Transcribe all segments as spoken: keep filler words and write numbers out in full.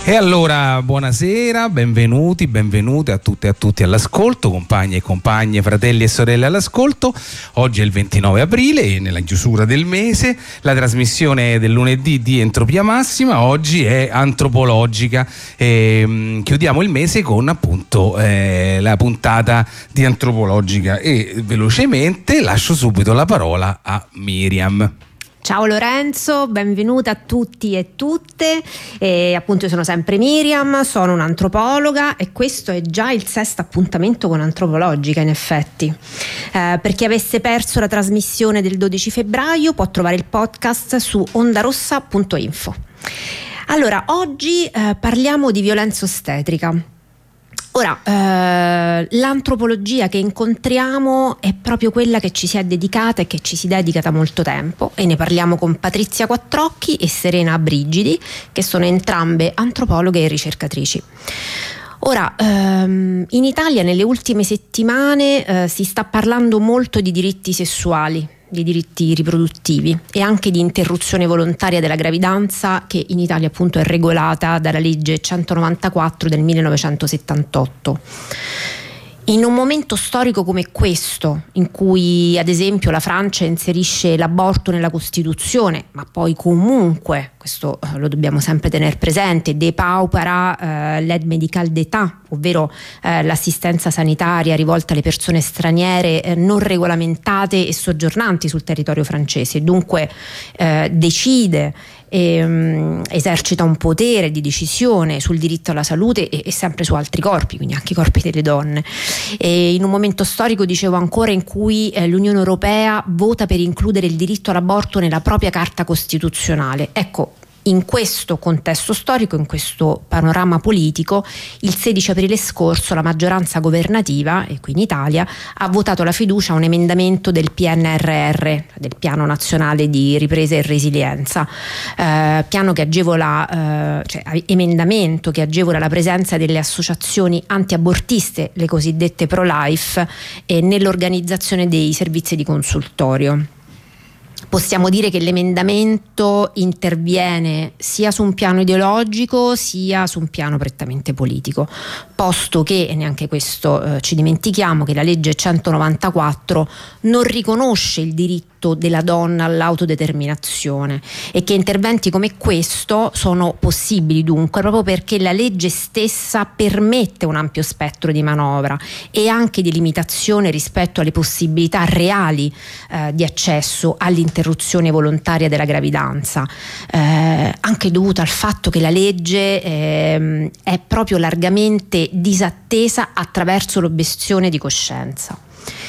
E allora buonasera, benvenuti, benvenute a tutte e a tutti all'ascolto, compagni e compagne, fratelli e sorelle all'ascolto. Oggi è il ventinove aprile e nella chiusura del mese la trasmissione del lunedì di Entropia Massima oggi è antropologica e mh, chiudiamo il mese con appunto eh, la puntata di Antropologica e velocemente lascio subito la parola a Miriam. Ciao Lorenzo, benvenuta a tutti e tutte. E appunto io sono sempre Miriam, sono un'antropologa e questo è già il sesto appuntamento con Antropologica in effetti. Eh, per chi avesse perso la trasmissione del dodici febbraio può trovare il podcast su ondarossa punto info. Allora, oggi eh, parliamo di violenza ostetrica. Ora, eh, l'antropologia che incontriamo è proprio quella che ci si è dedicata e che ci si dedica da molto tempo e ne parliamo con Patrizia Quattrocchi e Serena Brigidi, che sono entrambe antropologhe e ricercatrici. Ora, ehm, in Italia nelle ultime settimane eh, si sta parlando molto di diritti sessuali, di diritti riproduttivi e anche di interruzione volontaria della gravidanza, che in Italia appunto è regolata dalla legge centonovantaquattro del millenovecentosettantotto. In un momento storico come questo, in cui ad esempio la Francia inserisce l'aborto nella Costituzione, ma poi comunque, questo lo dobbiamo sempre tenere presente, depaupera eh, l'aide médicale d'État, ovvero eh, l'assistenza sanitaria rivolta alle persone straniere eh, non regolamentate e soggiornanti sul territorio francese, dunque eh, decide E, um, esercita un potere di decisione sul diritto alla salute e, e sempre su altri corpi, quindi anche i corpi delle donne. E in un momento storico, dicevo ancora, in cui eh, l'Unione Europea vota per includere il diritto all'aborto nella propria Carta Costituzionale. Ecco, in questo contesto storico, in questo panorama politico, il sedici aprile scorso la maggioranza governativa, e qui in Italia, ha votato la fiducia a un emendamento del P N R R, del Piano Nazionale di Ripresa e Resilienza, eh, piano che agevola, eh, cioè emendamento che agevola la presenza delle associazioni antiabortiste, le cosiddette pro-life, e nell'organizzazione dei servizi di consultorio. Possiamo dire che l'emendamento interviene sia su un piano ideologico sia su un piano prettamente politico, posto che, e neanche questo eh, ci dimentichiamo, che la legge centonovantaquattro non riconosce il diritto della donna all'autodeterminazione e che interventi come questo sono possibili dunque proprio perché la legge stessa permette un ampio spettro di manovra e anche di limitazione rispetto alle possibilità reali eh, di accesso all'interruzione volontaria della gravidanza, eh, anche dovuto al fatto che la legge eh, è proprio largamente disattesa attraverso l'obiezione di coscienza.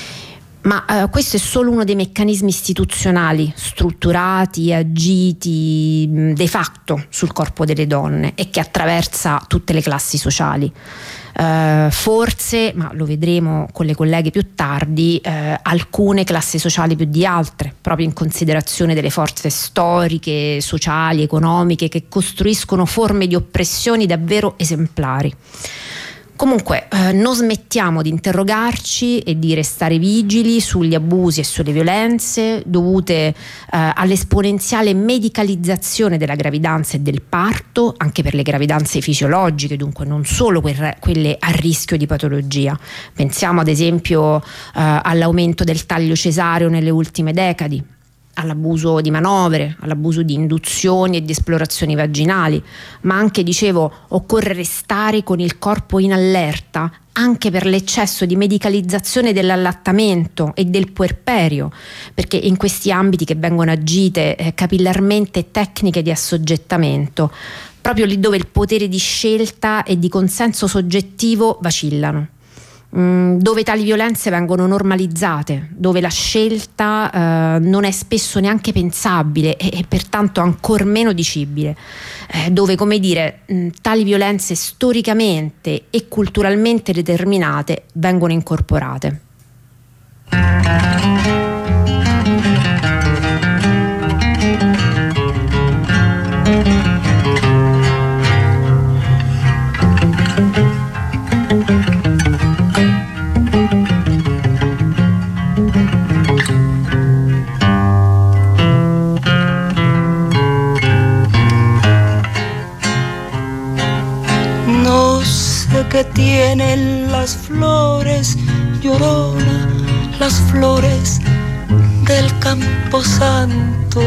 Ma eh, questo è solo uno dei meccanismi istituzionali strutturati, agiti mh, de facto sul corpo delle donne e che attraversa tutte le classi sociali. Uh, forse, ma lo vedremo con le colleghe più tardi, uh, alcune classi sociali più di altre, proprio in considerazione delle forze storiche, sociali, economiche che costruiscono forme di oppressioni davvero esemplari. Comunque eh, non smettiamo di interrogarci e di restare vigili sugli abusi e sulle violenze dovute eh, all'esponenziale medicalizzazione della gravidanza e del parto, anche per le gravidanze fisiologiche, dunque non solo que- quelle a rischio di patologia. Pensiamo ad esempio eh, all'aumento del taglio cesareo nelle ultime decadi, all'abuso di manovre, all'abuso di induzioni e di esplorazioni vaginali, ma anche, dicevo, occorre restare con il corpo in allerta anche per l'eccesso di medicalizzazione dell'allattamento e del puerperio, perché in questi ambiti che vengono agite eh, capillarmente tecniche di assoggettamento, proprio lì dove il potere di scelta e di consenso soggettivo vacillano, dove tali violenze vengono normalizzate, dove la scelta eh, non è spesso neanche pensabile e, e pertanto ancor meno dicibile, eh, dove, come dire, mh, tali violenze storicamente e culturalmente determinate vengono incorporate. que tienen las flores, Llorona, las flores del Camposanto.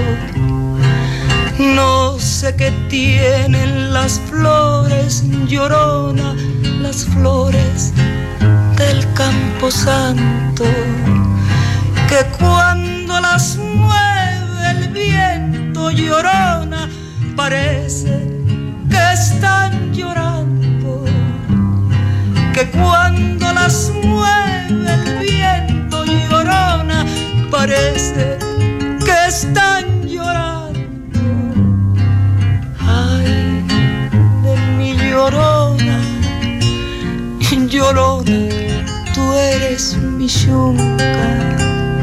No sé qué tienen las flores, Llorona, las flores del Camposanto, que cuando las mueve el viento, Llorona, parece que están llorando, que cuando las mueve el viento, Llorona, parece que están llorando. Ay, de mi Llorona, Llorona, tú eres mi yunca.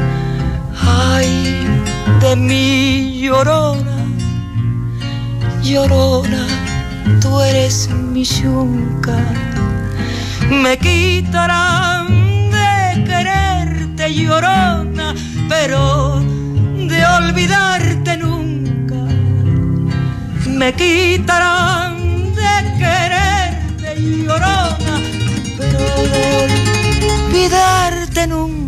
Ay, de mi Llorona, Llorona, tú eres mi yunca. Me quitarán de quererte, Llorona, pero de olvidarte nunca. Me quitarán de quererte, Llorona, pero de olvidarte nunca.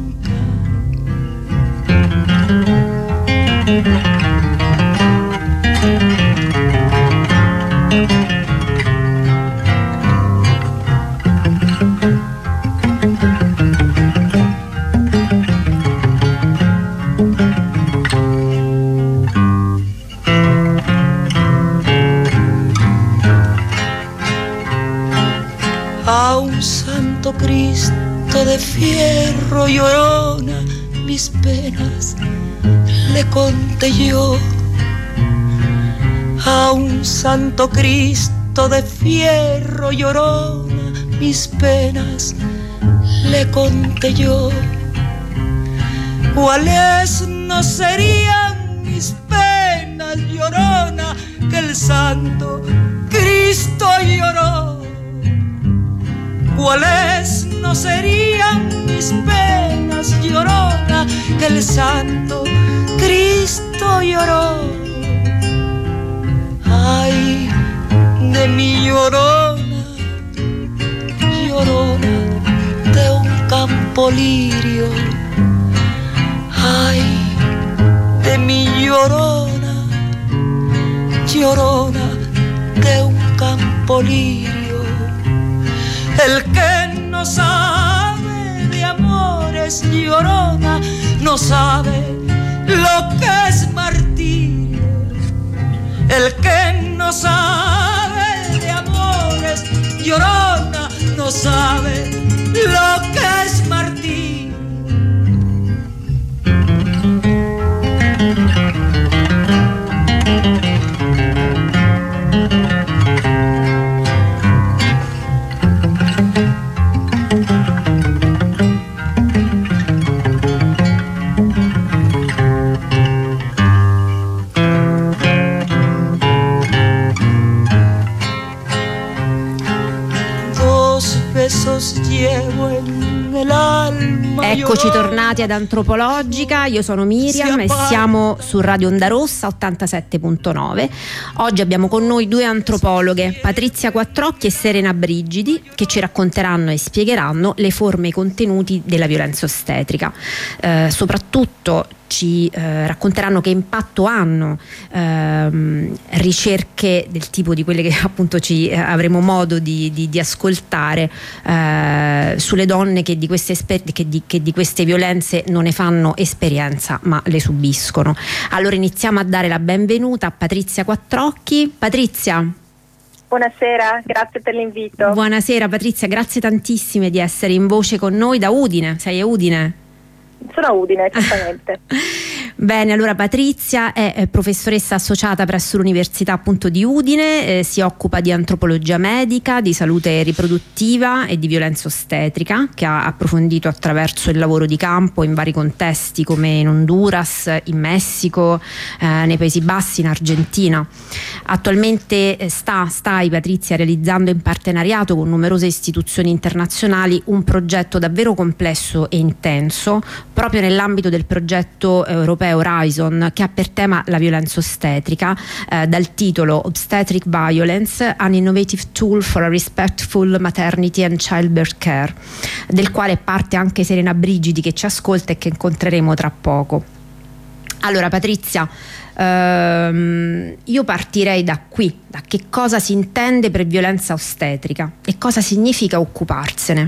A un santo Cristo de fierro, Llorona, mis penas le conté yo. A un santo Cristo de fierro, Llorona, mis penas le conté yo. ¿Cuáles no serían mis penas, Llorona, que el santo Cristo lloró? ¿Cuáles no serían mis penas, Llorona, que el santo Cristo lloró? Ay, de mi Llorona, Llorona, de un campo lirio. Ay, de mi Llorona, Llorona, de un campo lirio. El que no sabe de amores, Llorona, no sabe lo que es martirio. El que no sabe de amores, Llorona, no sabe lo que es martirio. Llevo en el alma. Eccoci tornati ad Antropologica, io sono Miriam e siamo su Radio Onda Rossa ottantasette virgola nove. Oggi abbiamo con noi due antropologhe, Patrizia Quattrocchi e Serena Brigidi, che ci racconteranno e spiegheranno le forme e i contenuti della violenza ostetrica. Eh, soprattutto ci eh, racconteranno che impatto hanno ehm, ricerche del tipo di quelle che appunto ci eh, avremo modo di, di, di ascoltare eh, sulle donne che di, queste esper- che, di, che di queste violenze non ne fanno esperienza ma le subiscono. Allora iniziamo a dare la benvenuta a Patrizia Quattrocchi. Patrizia. Buonasera, grazie per l'invito. Buonasera Patrizia, grazie tantissime di essere in voce con noi da Udine. Sei a Udine? Sono a Udine, esattamente. Bene, allora Patrizia è, è professoressa associata presso l'Università appunto di Udine, eh, si occupa di antropologia medica, di salute riproduttiva e di violenza ostetrica, che ha approfondito attraverso il lavoro di campo in vari contesti come in Honduras, in Messico, eh, nei Paesi Bassi, in Argentina. Attualmente sta, stai Patrizia realizzando in partenariato con numerose istituzioni internazionali un progetto davvero complesso e intenso proprio nell'ambito del progetto europeo europeo Horizon, che ha per tema la violenza ostetrica, eh, dal titolo Obstetric Violence, an Innovative Tool for a Respectful Maternity and Childbirth Care, del quale parte anche Serena Brigidi, che ci ascolta e che incontreremo tra poco. Allora Patrizia, ehm, io partirei da qui, da che cosa si intende per violenza ostetrica e cosa significa occuparsene.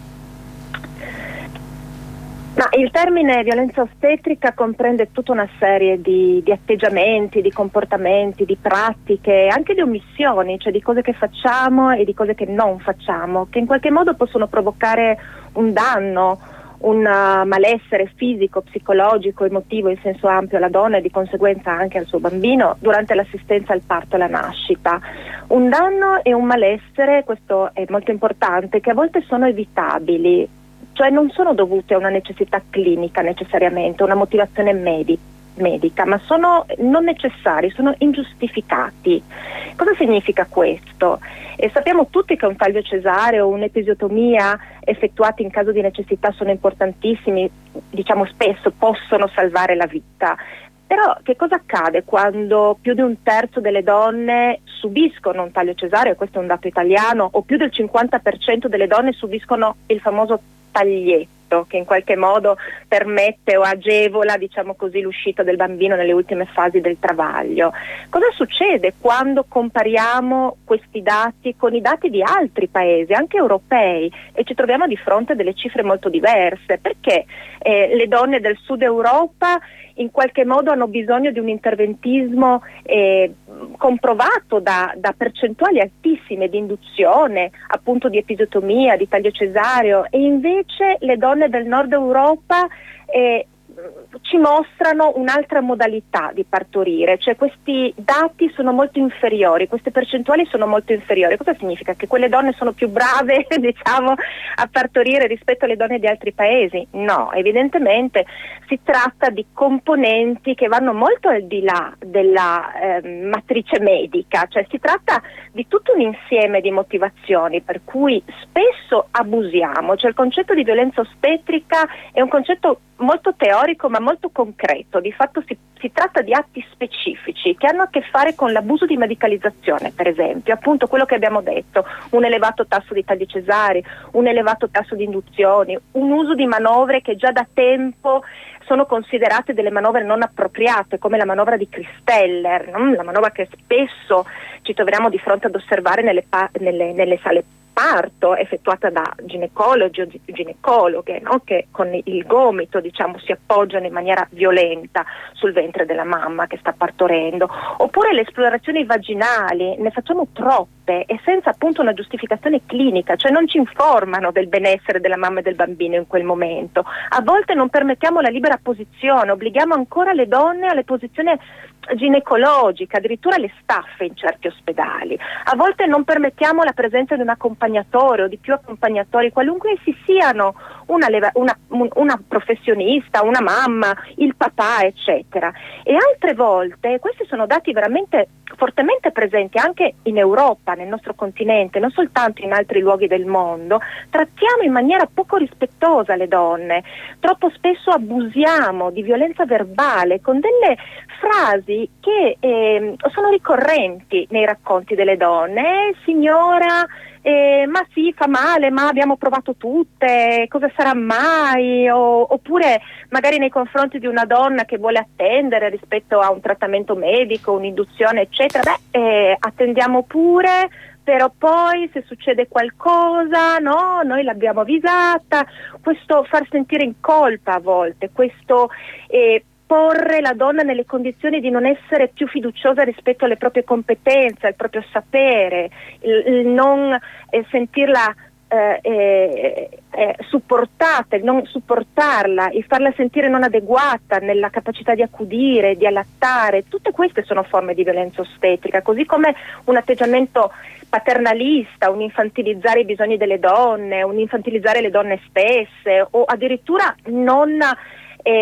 Ma il termine violenza ostetrica comprende tutta una serie di, di atteggiamenti, di comportamenti, di pratiche, anche di omissioni, cioè di cose che facciamo e di cose che non facciamo, che in qualche modo possono provocare un danno, un uh, malessere fisico, psicologico, emotivo in senso ampio alla donna e di conseguenza anche al suo bambino durante l'assistenza al parto e alla nascita. Un danno e un malessere, questo è molto importante, che a volte sono evitabili, cioè non sono dovute a una necessità clinica necessariamente, una motivazione medica. medica, ma sono non necessari, sono ingiustificati. Cosa significa questo? E sappiamo tutti che un taglio cesareo o un'episiotomia effettuati in caso di necessità sono importantissimi, diciamo spesso possono salvare la vita. Però che cosa accade quando più di un terzo delle donne subiscono un taglio cesareo, questo è un dato italiano, o più del cinquanta per cento delle donne subiscono il famoso taglietto, che in qualche modo permette o agevola, diciamo così, l'uscita del bambino nelle ultime fasi del travaglio. Cosa succede quando compariamo questi dati con i dati di altri paesi, anche europei, e ci troviamo di fronte a delle cifre molto diverse? Perché eh, le donne del sud Europa in qualche modo hanno bisogno di un interventismo eh, comprovato da, da percentuali altissime di induzione, appunto di episiotomia, di taglio cesareo, e invece le donne del nord Europa eh, ci mostrano un'altra modalità di partorire, cioè questi dati sono molto inferiori, queste percentuali sono molto inferiori. Cosa significa? Che quelle donne sono più brave, diciamo, a partorire rispetto alle donne di altri paesi? No, evidentemente si tratta di componenti che vanno molto al di là della eh, matrice medica, cioè si tratta di tutto un insieme di motivazioni per cui spesso abusiamo, cioè il concetto di violenza ostetrica è un concetto molto teorico ma molto concreto. Di fatto si, si tratta di atti specifici che hanno a che fare con l'abuso di medicalizzazione, per esempio, appunto quello che abbiamo detto, un elevato tasso di tagli cesari, un elevato tasso di induzioni, un uso di manovre che già da tempo sono considerate delle manovre non appropriate, come la manovra di Christeller, no? La manovra che spesso ci troviamo di fronte ad osservare nelle, nelle, nelle sale parto, effettuata da ginecologi o ginecologhe, no? Che con il gomito, diciamo, si appoggiano in maniera violenta sul ventre della mamma che sta partorendo, oppure le esplorazioni vaginali, ne facciamo troppe e senza appunto una giustificazione clinica, cioè non ci informano del benessere della mamma e del bambino in quel momento. A volte non permettiamo la libera posizione, obblighiamo ancora le donne alle posizioni ginecologica, addirittura le staffe in certi ospedali. A volte non permettiamo la presenza di un accompagnatore o di più accompagnatori, qualunque essi siano, una, una, una professionista, una mamma, il papà, eccetera. E altre volte, questi sono dati veramente fortemente presenti anche in Europa, nel nostro continente, non soltanto in altri luoghi del mondo, trattiamo in maniera poco rispettosa le donne, troppo spesso abusiamo di violenza verbale con delle frasi che eh, sono ricorrenti nei racconti delle donne. Eh, signora, eh, ma sì, fa male, ma abbiamo provato tutte, cosa sarà mai? O, oppure magari nei confronti di una donna che vuole attendere rispetto a un trattamento medico, un'induzione, eccetera, beh, eh, attendiamo pure, però poi se succede qualcosa, no, noi l'abbiamo avvisata. Questo far sentire in colpa a volte, questo eh, porre la donna nelle condizioni di non essere più fiduciosa rispetto alle proprie competenze, al proprio sapere, il, il non eh, sentirla eh, eh, eh, supportata, il non supportarla, il farla sentire non adeguata nella capacità di accudire, di allattare. Tutte queste sono forme di violenza ostetrica, così come un atteggiamento paternalista, un infantilizzare i bisogni delle donne, un infantilizzare le donne stesse, o addirittura non eh,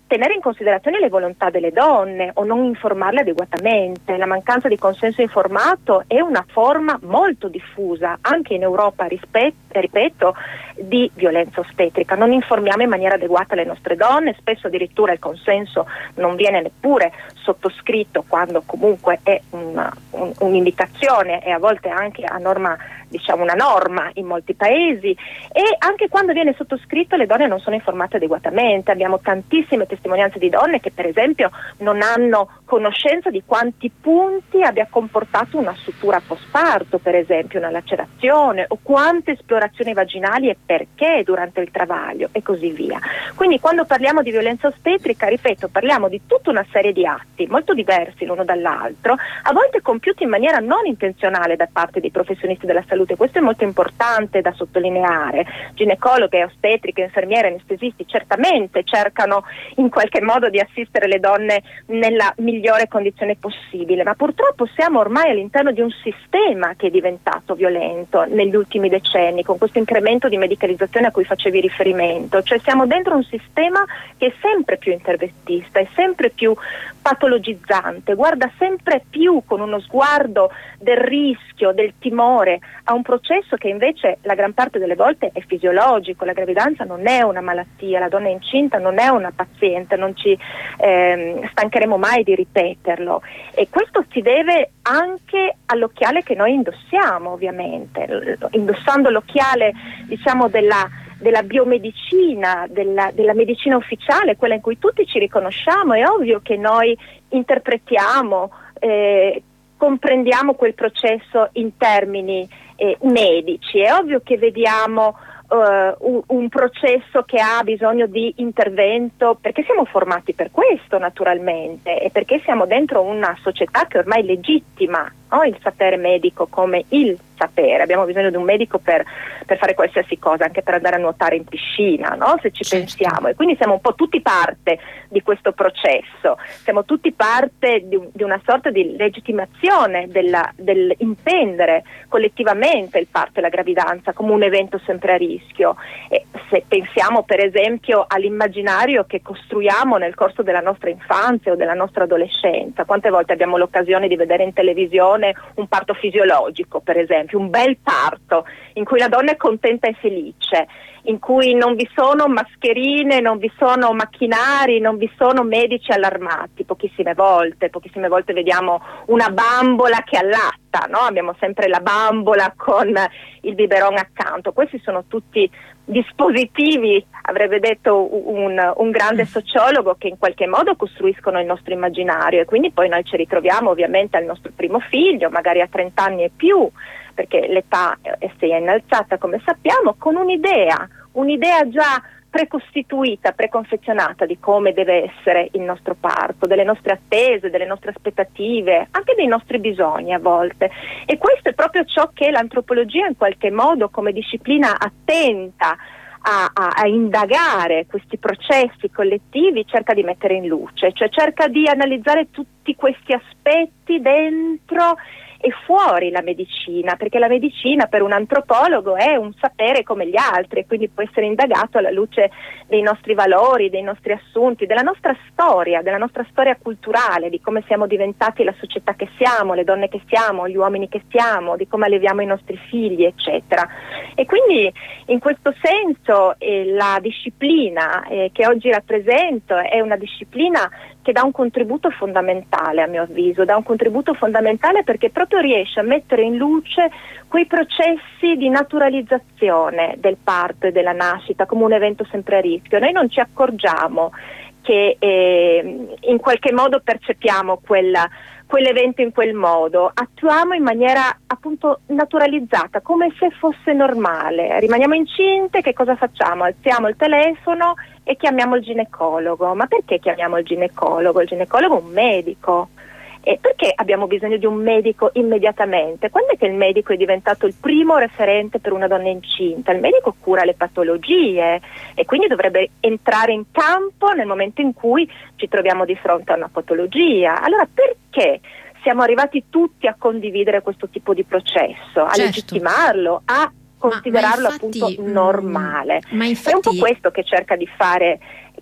tenere in considerazione le volontà delle donne o non informarle adeguatamente. La mancanza di consenso informato è una forma molto diffusa anche in Europa, rispetto, ripeto, di violenza ostetrica. Non informiamo in maniera adeguata le nostre donne, spesso addirittura il consenso non viene neppure sottoscritto quando comunque è una, un, un'indicazione e a volte anche a norma, diciamo una norma in molti paesi, e anche quando viene sottoscritto le donne non sono informate adeguatamente. Abbiamo tantissime testimonianze di donne che per esempio non hanno conoscenza di quanti punti abbia comportato una sutura postparto, per esempio una lacerazione, o quante esplorazioni vaginali e perché durante il travaglio e così via. Quindi quando parliamo di violenza ostetrica, ripeto, parliamo di tutta una serie di atti molto diversi l'uno dall'altro, a volte compiuti in maniera non intenzionale da parte dei professionisti della salute. Questo è molto importante da sottolineare. Ginecologhe, ostetriche, infermiere, anestesisti certamente cercano in qualche modo di assistere le donne nella migliore condizione possibile, ma purtroppo siamo ormai all'interno di un sistema che è diventato violento negli ultimi decenni, con questo incremento di medicalizzazione a cui facevi riferimento. Cioè siamo dentro un sistema che è sempre più interventista, è sempre più patologizzante, guarda sempre più con uno sguardo del rischio, del timore a un processo che invece la gran parte delle volte è fisiologico. La gravidanza non è una malattia, la donna incinta non è una paziente, non ci ehm, stancheremo mai di ripeterlo, e questo si deve anche all'occhiale che noi indossiamo, ovviamente, indossando l'occhiale, diciamo, della della biomedicina, della, della medicina ufficiale, quella in cui tutti ci riconosciamo. È ovvio che noi interpretiamo, eh, comprendiamo quel processo in termini eh, medici, è ovvio che vediamo Uh, un, un processo che ha bisogno di intervento, perché siamo formati per questo naturalmente, e perché siamo dentro una società che ormai legittima, no, il sapere medico come il sapere. Abbiamo bisogno di un medico per, per fare qualsiasi cosa, anche per andare a nuotare in piscina, no? Se ci certo. pensiamo, e quindi siamo un po' tutti parte di questo processo, siamo tutti parte di, di una sorta di legittimazione della, dell'intendere collettivamente il parto e la gravidanza come un evento sempre a rischio. E se pensiamo per esempio all'immaginario che costruiamo nel corso della nostra infanzia o della nostra adolescenza, quante volte abbiamo l'occasione di vedere in televisione un parto fisiologico, per esempio, un bel parto in cui la donna è contenta e felice, in cui non vi sono mascherine, non vi sono macchinari, non vi sono medici allarmati. Pochissime volte, pochissime volte vediamo una bambola che allatta, no? Abbiamo sempre la bambola con il biberon accanto. Questi sono tutti dispositivi, avrebbe detto un, un grande sociologo, che in qualche modo costruiscono il nostro immaginario, e quindi poi noi ci ritroviamo ovviamente al nostro primo figlio, magari a trenta anni e più, perché l'età si è innalzata come sappiamo, con un'idea, un'idea già precostituita, preconfezionata di come deve essere il nostro parto, delle nostre attese, delle nostre aspettative, anche dei nostri bisogni a volte. E questo è proprio ciò che l'antropologia in qualche modo, come disciplina attenta a, a, a indagare questi processi collettivi, cerca di mettere in luce, cioè cerca di analizzare tutti questi aspetti dentro e fuori la medicina, perché la medicina per un antropologo è un sapere come gli altri, e quindi può essere indagato alla luce dei nostri valori, dei nostri assunti, della nostra storia, della nostra storia culturale, di come siamo diventati la società che siamo, le donne che siamo, gli uomini che siamo, di come alleviamo i nostri figli, eccetera. E quindi in questo senso eh, la disciplina eh, che oggi rappresento è una disciplina che dà un contributo fondamentale, a mio avviso, dà un contributo fondamentale perché proprio riesce a mettere in luce quei processi di naturalizzazione del parto e della nascita come un evento sempre a rischio. Noi non ci accorgiamo che eh, in qualche modo percepiamo quella, quell'evento in quel modo, attuiamo in maniera appunto naturalizzata, come se fosse normale. Rimaniamo incinte, che cosa facciamo? Alziamo il telefono e chiamiamo il ginecologo. Ma perché chiamiamo il ginecologo? Il ginecologo è un medico. E perché abbiamo bisogno di un medico immediatamente? Quando è che il medico è diventato il primo referente per una donna incinta? Il medico cura le patologie e quindi dovrebbe entrare in campo nel momento in cui ci troviamo di fronte a una patologia. Allora perché siamo arrivati tutti a condividere questo tipo di processo, a certo. legittimarlo, a considerarlo ma, ma infatti, appunto normale? Ma infatti... È un po' questo che cerca di fare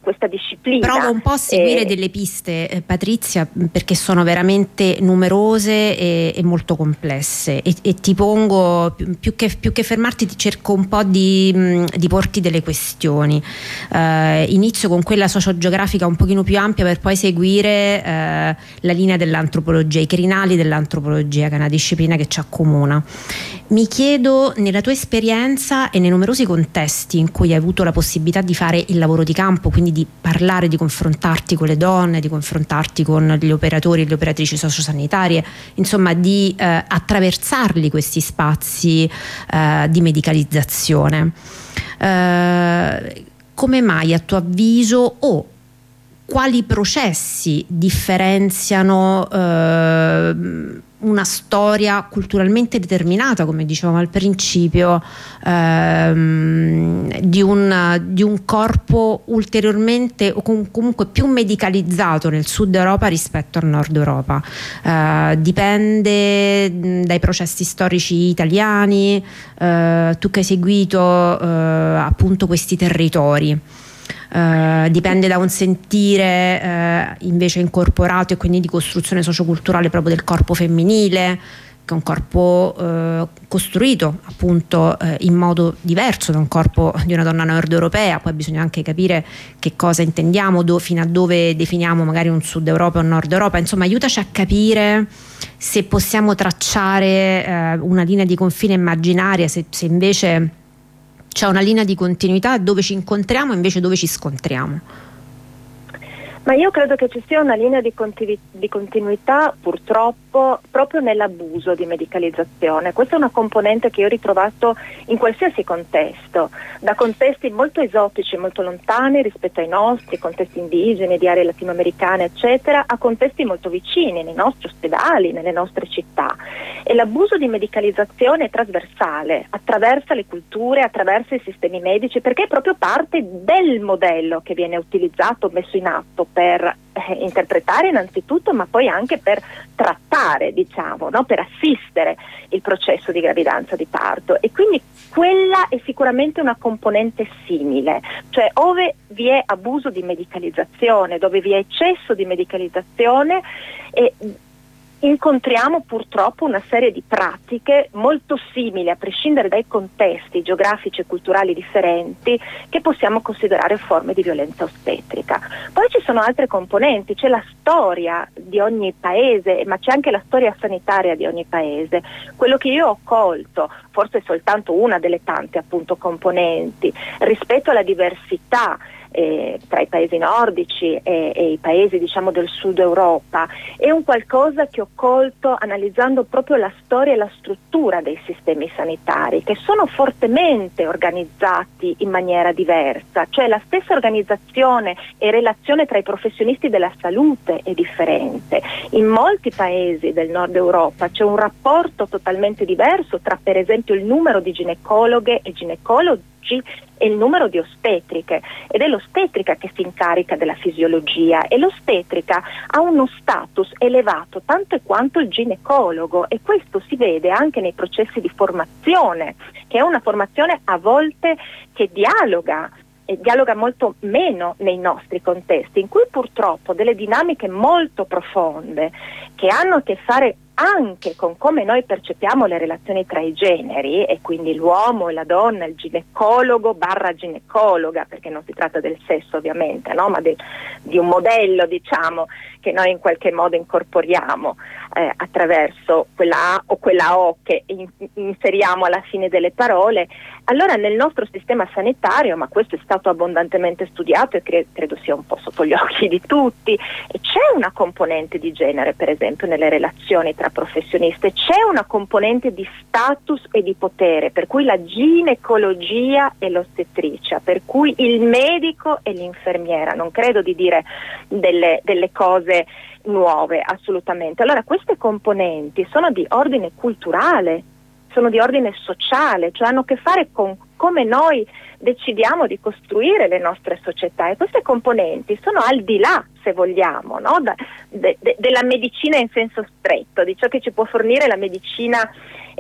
questa disciplina. Provo un po' a seguire eh, delle piste, eh, Patrizia, perché sono veramente numerose e, e molto complesse, e, e ti pongo, più che, più che fermarti, ti cerco un po' di, mh, di porti delle questioni. Eh, inizio con quella sociogeografica un pochino più ampia, per poi seguire eh, la linea dell'antropologia, i crinali dell'antropologia, che è una disciplina che ci accomuna. Mi chiedo, nella tua esperienza e nei numerosi contesti in cui hai avuto la possibilità di fare il lavoro di campo, quindi di parlare, di confrontarti con le donne, di confrontarti con gli operatori e le operatrici sociosanitarie, insomma di eh, attraversarli questi spazi eh, di medicalizzazione, eh, come mai a tuo avviso, o quali processi differenziano eh, una storia culturalmente determinata, come dicevamo al principio, ehm, di, un, di un corpo ulteriormente o com- comunque più medicalizzato nel sud Europa rispetto al nord Europa? Eh, dipende mh, dai processi storici italiani, eh, tu che hai seguito eh, appunto questi territori. Uh, dipende da un sentire uh, invece incorporato e quindi di costruzione socioculturale proprio del corpo femminile, che è un corpo uh, costruito appunto uh, in modo diverso da un corpo di una donna nord europea. Poi bisogna anche capire che cosa intendiamo, do, fino a dove definiamo magari un sud Europa o un nord Europa. Insomma, aiutaci a capire se possiamo tracciare uh, una linea di confine immaginaria, se, se invece c'è una linea di continuità dove ci incontriamo e invece dove ci scontriamo. Ma io credo che ci sia una linea di, continu- di continuità purtroppo proprio nell'abuso di medicalizzazione. Questa è una componente che io ho ritrovato in qualsiasi contesto, da contesti molto esotici, molto lontani rispetto ai nostri, contesti indigeni, di aree latinoamericane eccetera, a contesti molto vicini, nei nostri ospedali, nelle nostre città. E l'abuso di medicalizzazione è trasversale, attraversa le culture, attraversa i sistemi medici, perché è proprio parte del modello che viene utilizzato, messo in atto per eh, interpretare innanzitutto, ma poi anche per trattare, diciamo, no? Per assistere il processo di gravidanza, di parto. E quindi quella è sicuramente una componente simile, cioè ove vi è abuso di medicalizzazione, dove vi è eccesso di medicalizzazione, e incontriamo purtroppo una serie di pratiche molto simili, a prescindere dai contesti geografici e culturali differenti, che possiamo considerare forme di violenza ostetrica. Poi ci sono altre componenti, c'è la storia di ogni paese, ma c'è anche la storia sanitaria di ogni paese. Quello che io ho colto, forse è soltanto una delle tante appunto componenti, rispetto alla diversità Eh, tra i paesi nordici e, e i paesi diciamo del sud Europa, è un qualcosa che ho colto analizzando proprio la storia e la struttura dei sistemi sanitari, che sono fortemente organizzati in maniera diversa, cioè la stessa organizzazione e relazione tra i professionisti della salute è differente. In molti paesi del nord Europa c'è un rapporto totalmente diverso tra, per esempio, il numero di ginecologhe e ginecologi e il numero di ostetriche, ed è l'ostetrica che si incarica della fisiologia, e l'ostetrica ha uno status elevato tanto e quanto il ginecologo, e questo si vede anche nei processi di formazione, che è una formazione a volte che dialoga e dialoga molto meno nei nostri contesti, in cui purtroppo delle dinamiche molto profonde che hanno a che fare anche con come noi percepiamo le relazioni tra i generi, e quindi l'uomo e la donna, il ginecologo barra ginecologa, perché non si tratta del sesso ovviamente, no? Ma de, di un modello, diciamo, che noi in qualche modo incorporiamo eh, attraverso quella A o quella O che in, inseriamo alla fine delle parole. Allora nel nostro sistema sanitario, ma questo è stato abbondantemente studiato e cre- credo sia un po' sotto gli occhi di tutti, e c'è una componente di genere, per esempio nelle relazioni tra professioniste, c'è una componente di status e di potere, per cui la ginecologia e l'ostetricia, per cui il medico e l'infermiera. Non credo di dire delle, delle cose nuove, assolutamente. Allora queste componenti sono di ordine culturale, sono di ordine sociale, cioè hanno a che fare con come noi decidiamo di costruire le nostre società, e queste componenti sono al di là, se vogliamo, no? da, de, de, della medicina in senso stretto, di ciò che ci può fornire la medicina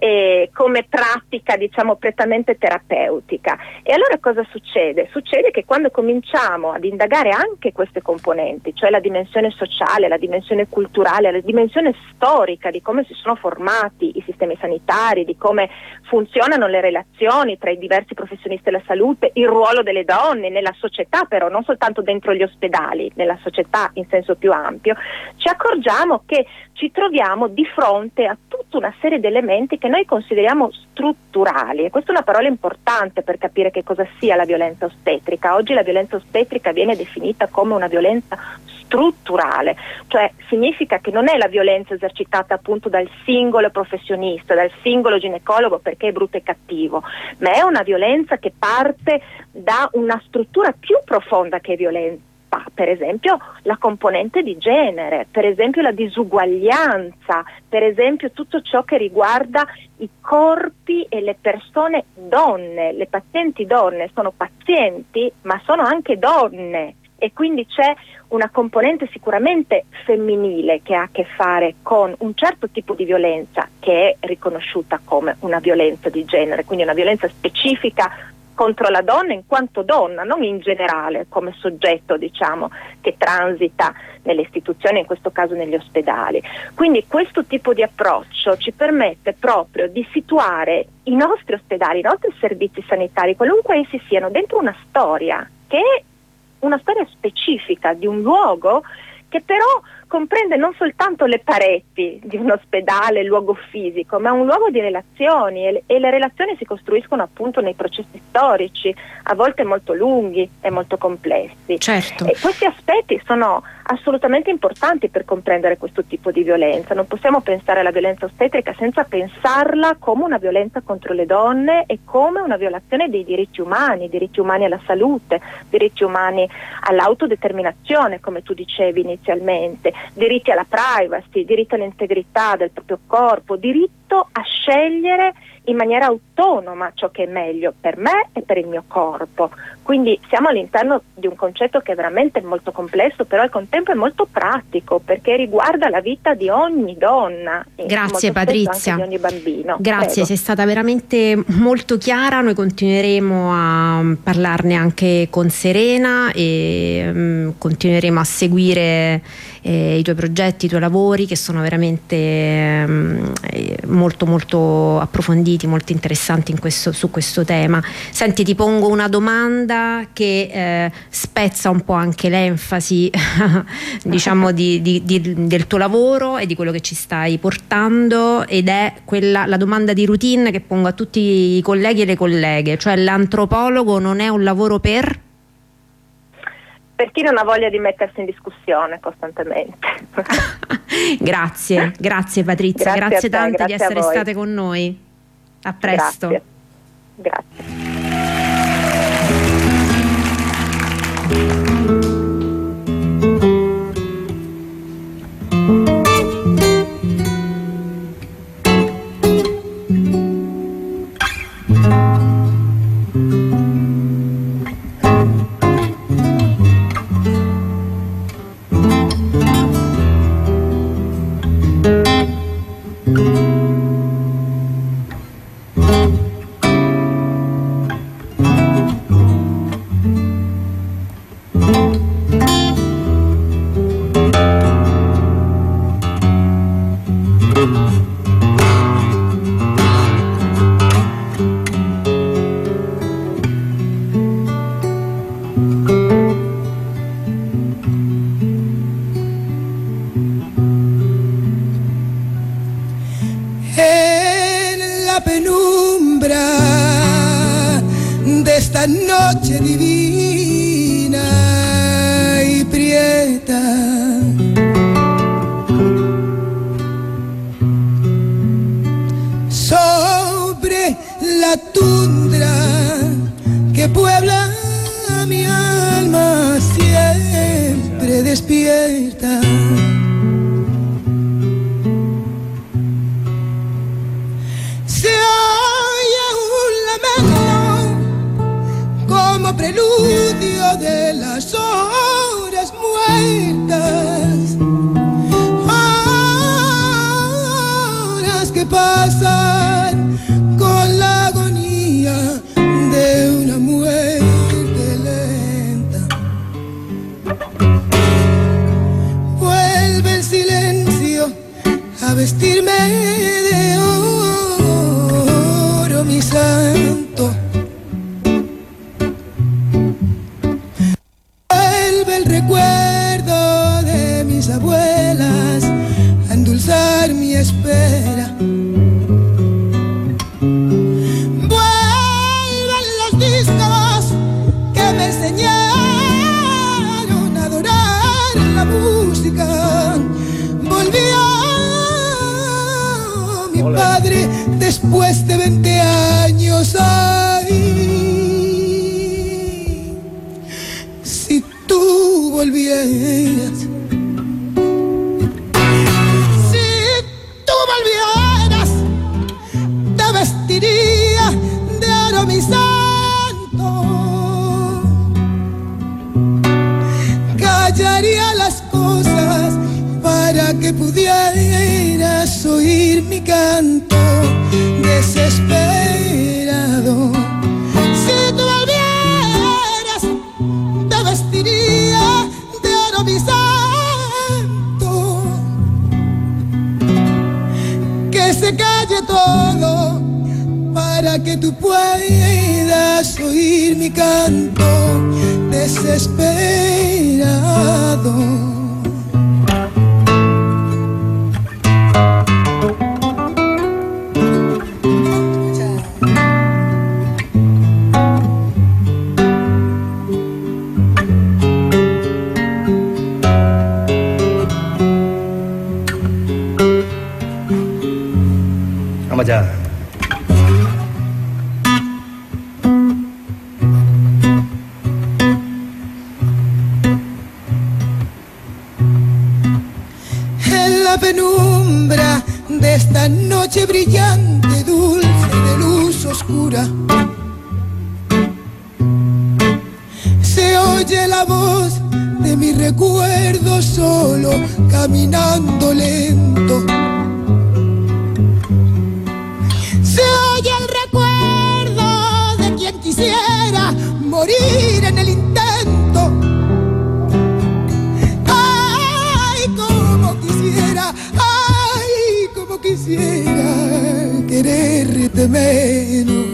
eh, come pratica, diciamo, prettamente terapeutica. E allora cosa succede? Succede che quando cominciamo ad indagare anche queste componenti, cioè la dimensione sociale, la dimensione culturale, la dimensione storica di come si sono formati i sistemi sanitari, di come funzionano le relazioni tra i diversi professionisti della salute, il ruolo delle donne nella società, però non soltanto dentro gli ospedali, nella società in senso più ampio, ci accorgiamo che ci troviamo di fronte a tutta una serie di elementi che noi consideriamo strutturali, e questa è una parola importante per capire che cosa sia la violenza ostetrica. Oggi la violenza ostetrica viene definita come una violenza strutturale, cioè significa che non è la violenza esercitata appunto dal singolo professionista, dal singolo ginecologo perché è brutto e cattivo, ma è una violenza che parte da una struttura più profonda che è violenza. Per esempio la componente di genere, per esempio la disuguaglianza, per esempio tutto ciò che riguarda i corpi e le persone donne. Le pazienti donne sono pazienti ma sono anche donne, e quindi c'è una componente sicuramente femminile che ha a che fare con un certo tipo di violenza che è riconosciuta come una violenza di genere, quindi una violenza specifica contro la donna in quanto donna, non in generale come soggetto, diciamo, che transita nelle istituzioni, in questo caso negli ospedali. Quindi questo tipo di approccio ci permette proprio di situare i nostri ospedali, i nostri servizi sanitari, qualunque essi siano, dentro una storia che è una storia specifica di un luogo che però comprende non soltanto le pareti di un ospedale, il luogo fisico, ma un luogo di relazioni, e le, e le relazioni si costruiscono appunto nei processi storici, a volte molto lunghi e molto complessi. Certo. E questi aspetti sono assolutamente importanti per comprendere questo tipo di violenza. Non possiamo pensare alla violenza ostetrica senza pensarla come una violenza contro le donne e come una violazione dei diritti umani, diritti umani alla salute, diritti umani all'autodeterminazione, come tu dicevi inizialmente, diritti alla privacy, diritto all'integrità del proprio corpo, diritto a scegliere in maniera autonoma ciò che è meglio per me e per il mio corpo. Quindi siamo all'interno di un concetto che è veramente molto complesso, però al contempo è molto pratico, perché riguarda la vita di ogni donna. Grazie Patrizia. Anche di ogni bambino. Grazie, Prego. sei stata veramente molto chiara. Noi continueremo a parlarne anche con Serena e um, continueremo a seguire eh, i tuoi progetti, i tuoi lavori, che sono veramente um, molto molto approfonditi, molto interessanti in questo, su questo tema. Senti, ti pongo una domanda che eh, spezza un po' anche l'enfasi diciamo di, di, di, del tuo lavoro e di quello che ci stai portando, ed è quella, la domanda di routine che pongo a tutti i colleghi e le colleghe, cioè l'antropologo non è un lavoro per? Per chi non ha voglia di mettersi in discussione costantemente. Grazie, grazie Patrizia, grazie, grazie te, tante grazie di essere state con noi. A presto. Grazie. Grazie. Noche divina y prieta, sobre la tundra que puebla mi alma siempre despierta. Se oye un lamento como preludio de las horas muertas, horas que pasan a vestirme de oro, mi santo. Vuelve el recuerdo de mis abuelas a endulzar mi espera. Vuelven los discos que me enseñaron a adorar la música. Volvió mi padre después de veinte años. Ay, si tú volvieras, si tú volvieras, te vestiría de oro, mi santo. Callaría las cosas para que pudieras oír mi canto desesperado. Si tú volvieras, te vestiría de oro, mi santo. Que se calle todo para que tú puedas oír mi canto desesperado. Vamos allá. En la penumbra de esta noche brillante, dulce de luz oscura, se oye la voz de mi recuerdo solo caminando lento. Se oye el recuerdo de quien quisiera morir en el intento. Ay, como quisiera, ay, como quisiera quererte menos.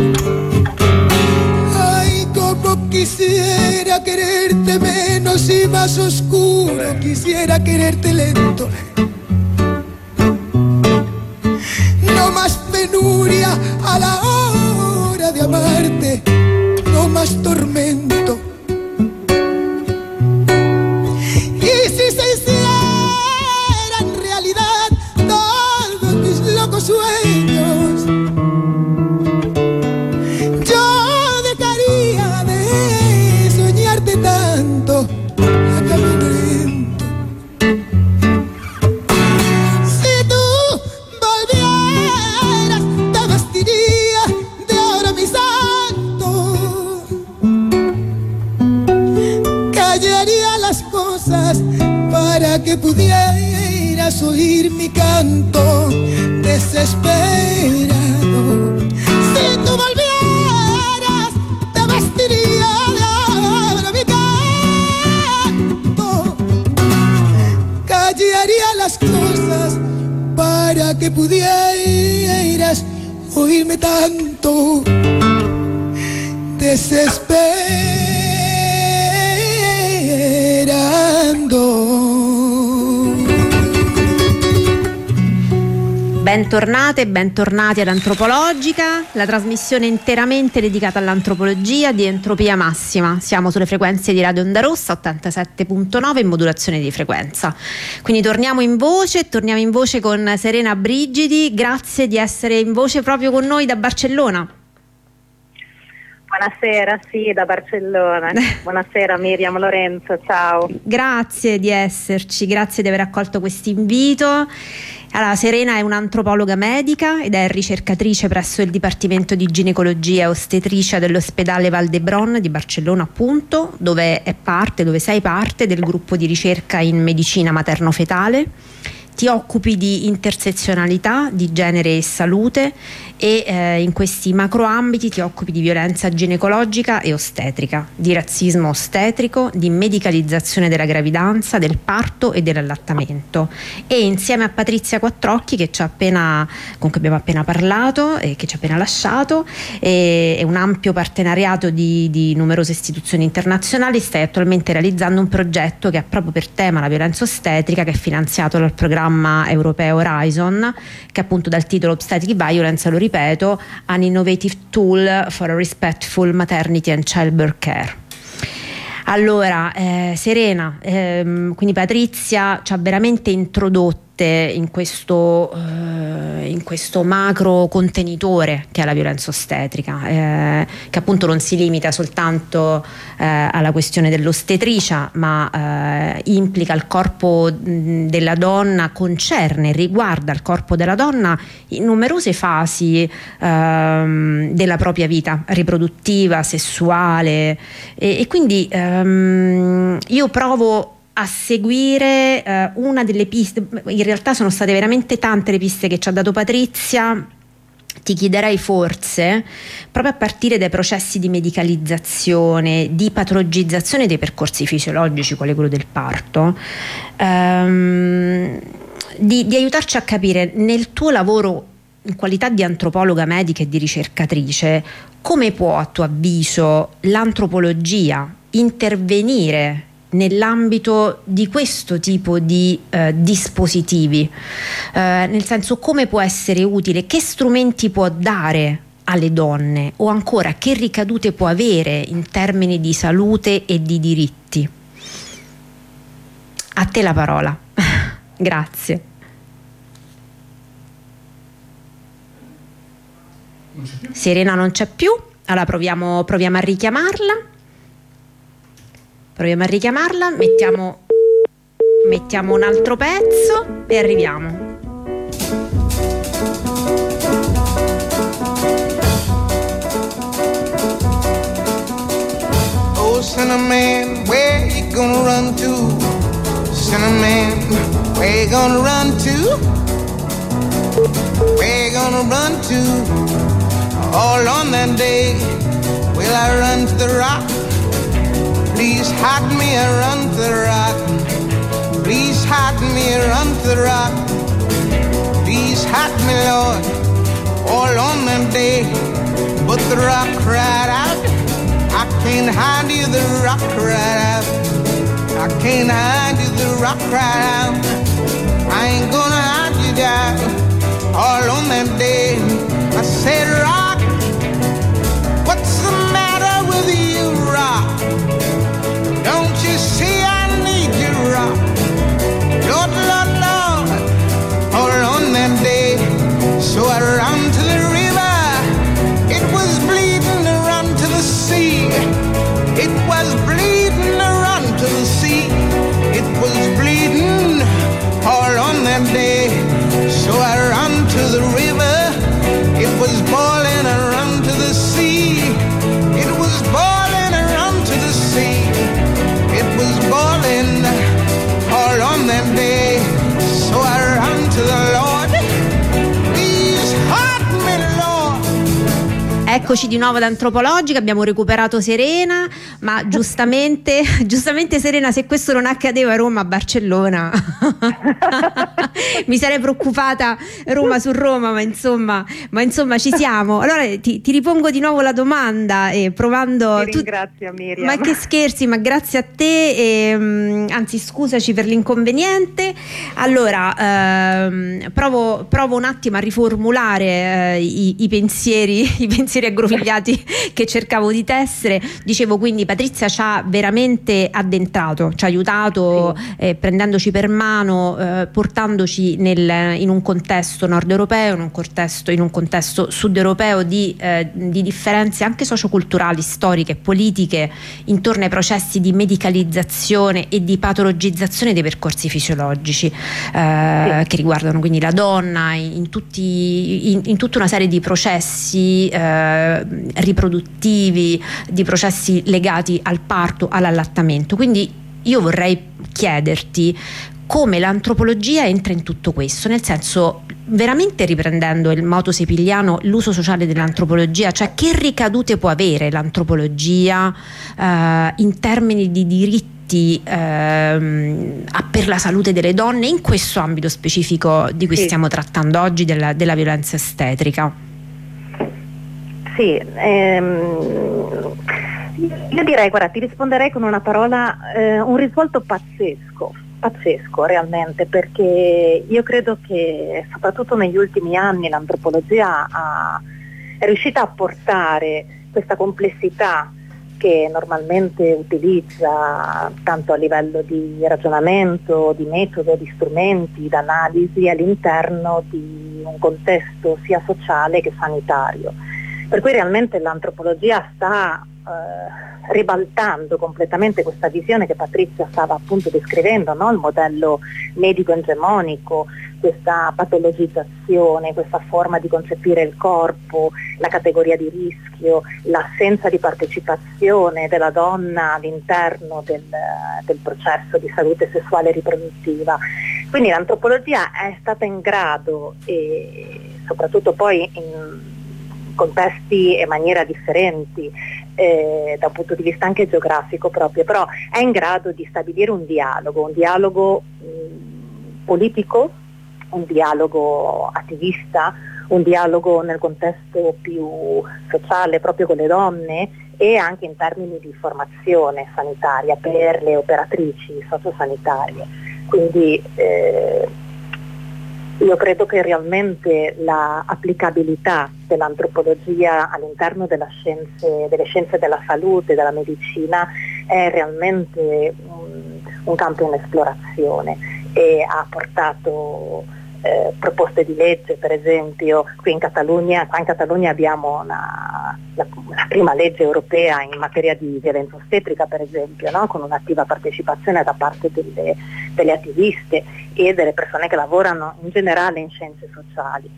Ay, como quisiera quererte menos y más oscuro, quisiera quererte lento. No más penuria a la hora de amarte, no más tormento. Y si se hicieran realidad todos mis locos sueños, yo dejaría de soñarte tanto a camino lento. Si tú volvieras, te vestiría de oro, mi santo. Callaría las cosas para que pudieras oír mi canto desesperado. Si tú volvieras, te vestiría de oro, mi canto. Callaría las cosas para que pudieras oírme tanto desesperando. Bentornate e bentornati ad Antropologica, la trasmissione interamente dedicata all'antropologia di Entropia Massima. Siamo sulle frequenze di Radio Onda Rossa ottantasette virgola nove in modulazione di frequenza. Quindi torniamo in voce, torniamo in voce con Serena Brigidi. Grazie di essere in voce proprio con noi da Barcellona. Buonasera, sì, da Barcellona. Buonasera Miriam Lorenzo, ciao. Grazie di esserci, grazie di aver accolto questo invito. Allora, Serena è un'antropologa medica ed è ricercatrice presso il Dipartimento di Ginecologia e Ostetricia dell'Ospedale Vall d'Hebron di Barcellona, appunto, dove è parte, dove sei parte del gruppo di ricerca in medicina materno-fetale. ti occupi di intersezionalità, di genere e salute e eh, in questi macroambiti ti occupi di violenza ginecologica e ostetrica, di razzismo ostetrico, di medicalizzazione della gravidanza, del parto e dell'allattamento, e insieme a Patrizia Quattrocchi, che ci ha appena, con cui abbiamo appena parlato e che ci ha appena lasciato, e, e un ampio partenariato di, di numerose istituzioni internazionali, stai attualmente realizzando un progetto che ha proprio per tema la violenza ostetrica, che è finanziato dal programma europeo Horizon, che appunto dal titolo Obstetric Violence, lo ripeto, An Innovative Tool for a Respectful Maternity and Childbirth Care. Allora, eh, Serena, ehm, quindi Patrizia ci ha veramente introdotto in questo, eh, in questo macro contenitore che è la violenza ostetrica, eh, che appunto non si limita soltanto eh, alla questione dell'ostetricia, ma eh, implica il corpo della donna, concerne, riguarda il corpo della donna in numerose fasi ehm, della propria vita riproduttiva, sessuale, e, e quindi ehm, io provo a seguire eh, una delle piste. In realtà sono state veramente tante le piste che ci ha dato Patrizia. Ti chiederei forse, proprio a partire dai processi di medicalizzazione, di patologizzazione dei percorsi fisiologici, quale quello del parto, ehm, di, di aiutarci a capire nel tuo lavoro in qualità di antropologa medica e di ricercatrice, come può a tuo avviso l'antropologia intervenire nell'ambito di questo tipo di eh, dispositivi, eh, nel senso, come può essere utile, che strumenti può dare alle donne, o ancora che ricadute può avere in termini di salute e di diritti. A te la parola. Grazie. Serena non c'è più, allora proviamo, proviamo a richiamarla. Proviamo a richiamarla, mettiamo, mettiamo un altro pezzo e arriviamo. Oh, Cinnamon, where you gonna run to? Cinnamon, where you gonna run to? Where you gonna run to? All on that day, will I run to the rock? Please hide me and run to the rock. Please hide me and run to the rock. Please hide me, Lord, all on that day. But the rock cried out, I can't hide you, the rock cried out. I can't hide you, the rock cried out. I ain't gonna hide you down, all on that day. I said, rock, what's the matter with you, rock? Don't you see I need you, rock? Lord, Lord, Lord, all on that day. So I ran to the river, it was bleeding to run to the sea. It was bleeding to run to the sea. It was bleeding all on that day. So I ran to the river, it was boiling, I ran to the sea. It was boiling, I ran to the sea. It was boiling all on that day. So I ran to the Lord. Please hide me, Lord. Eccoci di nuovo ad Antropologica, abbiamo recuperato Serena, ma giustamente, giustamente Serena, se questo non accadeva a Roma, a Barcellona, mi sarei preoccupata Roma su Roma, ma insomma, ma insomma ci siamo. Allora ti, ti ripongo di nuovo la domanda, e provando... Ti ringrazio, tu... Miriam. Ma che scherzi, ma grazie a te, e, um, anzi scusaci per l'inconveniente. Allora, ehm, provo, provo un attimo a riformulare eh, i, i pensieri, i pensieri aggrovigliati che cercavo di tessere. Dicevo, quindi Patrizia ci ha veramente addentrato, ci ha aiutato, sì. eh, prendendoci per mano, eh, portandoci nel, in un contesto nord europeo, in un contesto, in un contesto sud europeo di, eh, di differenze anche socioculturali, storiche, politiche intorno ai processi di medicalizzazione e di patologizzazione dei percorsi fisiologici, eh, sì. che riguardano quindi la donna in, in, tutti, in, in tutta una serie di processi eh, riproduttivi, di processi legati al parto, all'allattamento. Quindi io vorrei chiederti come l'antropologia entra in tutto questo, nel senso, veramente riprendendo il moto sepigliano, l'uso sociale dell'antropologia, cioè che ricadute può avere l'antropologia eh, in termini di diritti ehm, per la salute delle donne in questo ambito specifico di cui sì. stiamo trattando oggi, della, della violenza ostetrica. Sì, ehm, io direi, guarda, ti risponderei con una parola, eh, un risvolto pazzesco, pazzesco realmente, perché io credo che soprattutto negli ultimi anni l'antropologia ha, è riuscita a portare questa complessità che normalmente utilizza tanto a livello di ragionamento, di metodo, di strumenti, di analisi all'interno di un contesto sia sociale che sanitario. Per cui realmente l'antropologia sta eh, ribaltando completamente questa visione che Patrizia stava appunto descrivendo, no? Il modello medico egemonico, questa patologizzazione, questa forma di concepire il corpo, la categoria di rischio, l'assenza di partecipazione della donna all'interno del, del processo di salute sessuale e riproduttiva. Quindi l'antropologia è stata in grado, e soprattutto poi in contesti e maniera differenti eh, da un punto di vista anche geografico proprio, però è in grado di stabilire un dialogo, un dialogo mh, politico, un dialogo attivista, un dialogo nel contesto più sociale proprio con le donne e anche in termini di formazione sanitaria per le operatrici sociosanitarie. Quindi eh, io credo che realmente la applicabilità dell'antropologia all'interno della scienze, delle scienze della salute, della medicina, è realmente un, un campo in esplorazione e ha portato eh, proposte di legge, per esempio qui in Catalogna, qua in Catalogna abbiamo una, la, la prima legge europea in materia di violenza ostetrica, per esempio, no? Con un'attiva partecipazione da parte delle, delle attiviste e delle persone che lavorano in generale in scienze sociali.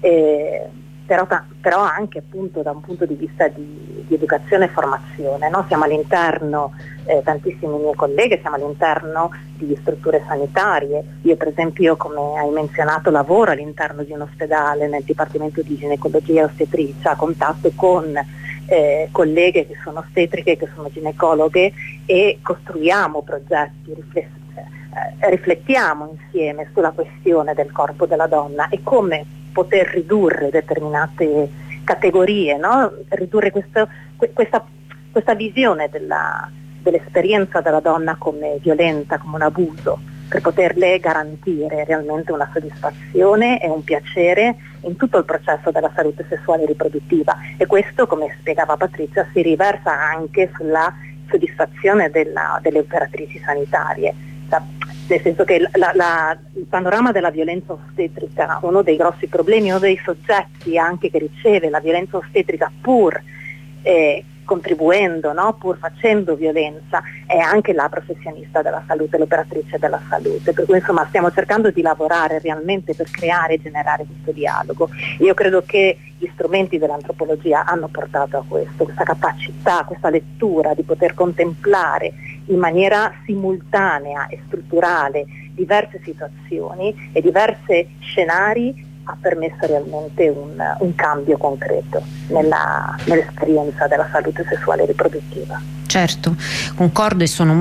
Eh, Però, però anche appunto da un punto di vista di, di educazione e formazione, no? Siamo all'interno, eh, tantissimi miei colleghi, siamo all'interno di strutture sanitarie. Io per esempio, come hai menzionato, lavoro all'interno di un ospedale nel Dipartimento di Ginecologia e Ostetricia, a contatto con eh, colleghe che sono ostetriche, che sono ginecologhe, e costruiamo progetti, riflessioni. Eh, riflettiamo insieme sulla questione del corpo della donna e come poter ridurre determinate categorie, no? Ridurre questo, questa, questa visione della, dell'esperienza della donna come violenta, come un abuso, per poterle garantire realmente una soddisfazione e un piacere in tutto il processo della salute sessuale e riproduttiva. E questo, come spiegava Patrizia, si riversa anche sulla soddisfazione della, delle operatrici sanitarie. Nel senso che la, la, il panorama della violenza ostetrica, uno dei grossi problemi, uno dei soggetti anche che riceve la violenza ostetrica pur eh, contribuendo, no? Pur facendo violenza, è anche la professionista della salute, l'operatrice della salute. Per cui insomma stiamo cercando di lavorare realmente per creare e generare questo dialogo. Io credo che gli strumenti dell'antropologia hanno portato a questo, questa capacità, questa lettura di poter contemplare in maniera simultanea e strutturale diverse situazioni e diversi scenari, ha permesso realmente un, un cambio concreto nella, nell'esperienza della salute sessuale e riproduttiva. Certo, concordo e sono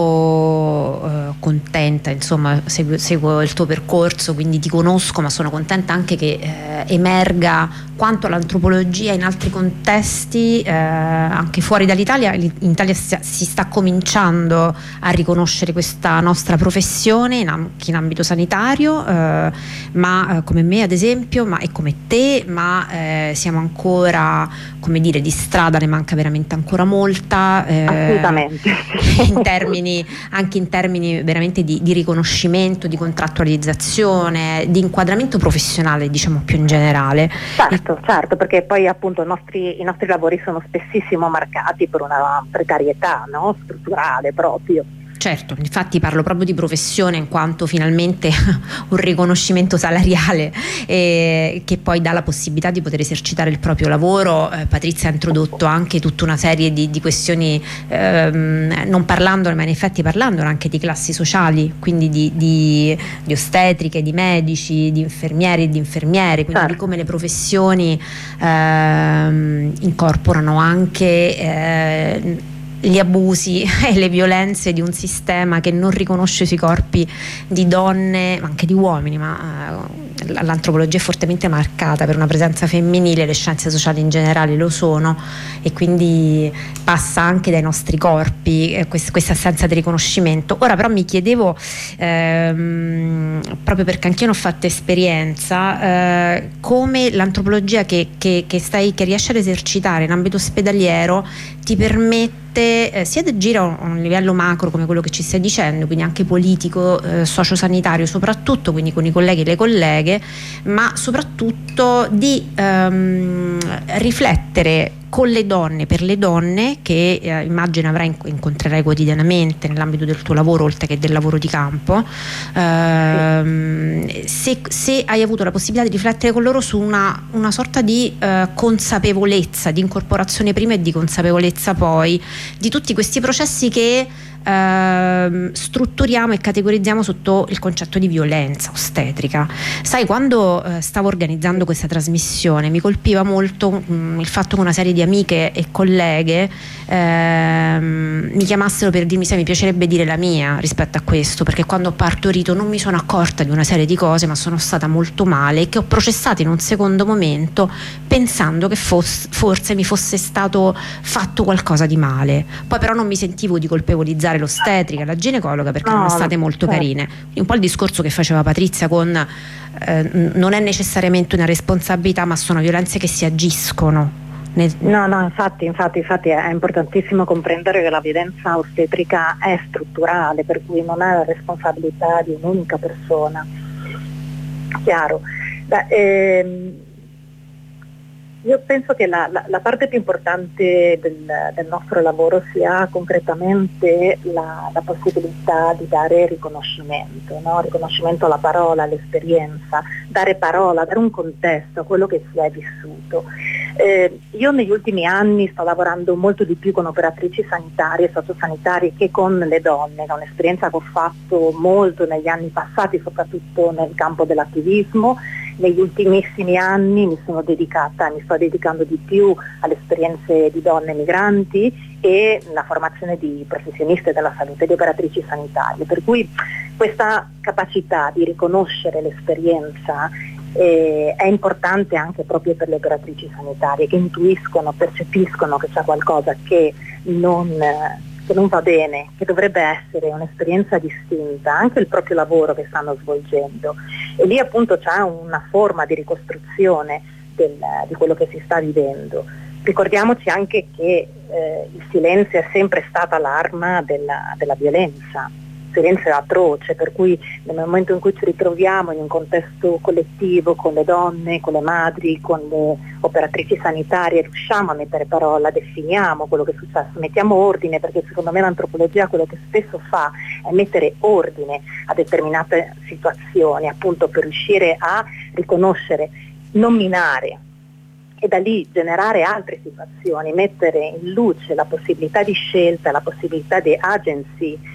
molto eh, contenta, insomma seguo, seguo il tuo percorso, quindi ti conosco, ma sono contenta anche che eh, emerga quanto l'antropologia in altri contesti, eh, anche fuori dall'Italia, in Italia si, si sta cominciando a riconoscere questa nostra professione in, anche in ambito sanitario, eh, ma eh, come me ad esempio, ma, e come te, ma eh, siamo ancora, come dire, di strada ne manca veramente ancora molta. Eh, Assolutamente. In termini, anche in termini veramente di, di riconoscimento, di contrattualizzazione, di inquadramento professionale, diciamo più in generale. Certo, certo, perché poi appunto i nostri, i nostri lavori sono spessissimo marcati per una precarietà, no? Strutturale proprio. Certo, infatti parlo proprio di professione in quanto finalmente un riconoscimento salariale eh, che poi dà la possibilità di poter esercitare il proprio lavoro. eh, Patrizia ha introdotto anche tutta una serie di, di questioni, ehm, non parlandone ma in effetti parlandone anche di classi sociali, quindi di, di, di ostetriche, di medici, di infermieri e di infermiere, quindi certo. di come le professioni ehm, incorporano anche eh, gli abusi e le violenze di un sistema che non riconosce sui corpi di donne, ma anche di uomini, ma eh, l'antropologia è fortemente marcata per una presenza femminile, le scienze sociali in generale lo sono, e quindi passa anche dai nostri corpi eh, quest- questa assenza di riconoscimento. Ora però mi chiedevo, ehm, proprio perché anch'io ne ho fatta esperienza, eh, come l'antropologia che, che, che, stai, che riesci ad esercitare in ambito ospedaliero ti permette eh, sia di agire a un, a un livello macro come quello che ci stai dicendo, quindi anche politico, eh, sociosanitario soprattutto, quindi con i colleghi e le colleghe, ma soprattutto di ehm, riflettere con le donne, per le donne che eh, immagino avrai incontrerai quotidianamente nell'ambito del tuo lavoro oltre che del lavoro di campo, ehm, sì. se, se hai avuto la possibilità di riflettere con loro su una, una sorta di eh, consapevolezza, di incorporazione prima e di consapevolezza poi di tutti questi processi che Uh, strutturiamo e categorizziamo sotto il concetto di violenza ostetrica. Sai, quando uh, stavo organizzando questa trasmissione mi colpiva molto um, il fatto che una serie di amiche e colleghe uh, mi chiamassero per dirmi se mi piacerebbe dire la mia rispetto a questo, perché quando ho partorito non mi sono accorta di una serie di cose, ma sono stata molto male e che ho processato in un secondo momento pensando che fosse, forse mi fosse stato fatto qualcosa di male. Poi però non mi sentivo di colpevolizzare l'ostetrica, la ginecologa, perché no, sono state molto certo. carine. Un po' il discorso che faceva Patrizia con eh, non è necessariamente una responsabilità, ma sono violenze che si agiscono. Nel... No, no, infatti, infatti, infatti è importantissimo comprendere che la violenza ostetrica è strutturale, per cui non è la responsabilità di un'unica persona. Chiaro. Beh, ehm... Io penso che la, la, la parte più importante del, del nostro lavoro sia concretamente la, la possibilità di dare riconoscimento, no? Riconoscimento alla parola, all'esperienza, dare parola, dare un contesto a quello che si è vissuto. Eh, io negli ultimi anni sto lavorando molto di più con operatrici sanitarie e sociosanitarie che con le donne, che è un'esperienza che ho fatto molto negli anni passati, soprattutto nel campo dell'attivismo. Negli ultimissimi anni mi sono dedicata, mi sto dedicando di più alle esperienze di donne migranti e la formazione di professioniste della salute, di operatrici sanitarie, per cui questa capacità di riconoscere l'esperienza eh, è importante anche proprio per le operatrici sanitarie che intuiscono, percepiscono che c'è qualcosa che non... che non va bene, che dovrebbe essere un'esperienza distinta, anche il proprio lavoro che stanno svolgendo. E lì appunto c'è una forma di ricostruzione del, di quello che si sta vivendo. Ricordiamoci anche che eh, il silenzio è sempre stata l'arma della, della violenza. Il silenzio è atroce, per cui nel momento in cui ci ritroviamo in un contesto collettivo con le donne, con le madri, con le operatrici sanitarie, riusciamo a mettere parola, definiamo quello che è successo, mettiamo ordine, perché secondo me l'antropologia quello che spesso fa è mettere ordine a determinate situazioni, appunto per riuscire a riconoscere, nominare e da lì generare altre situazioni, mettere in luce la possibilità di scelta, la possibilità di agency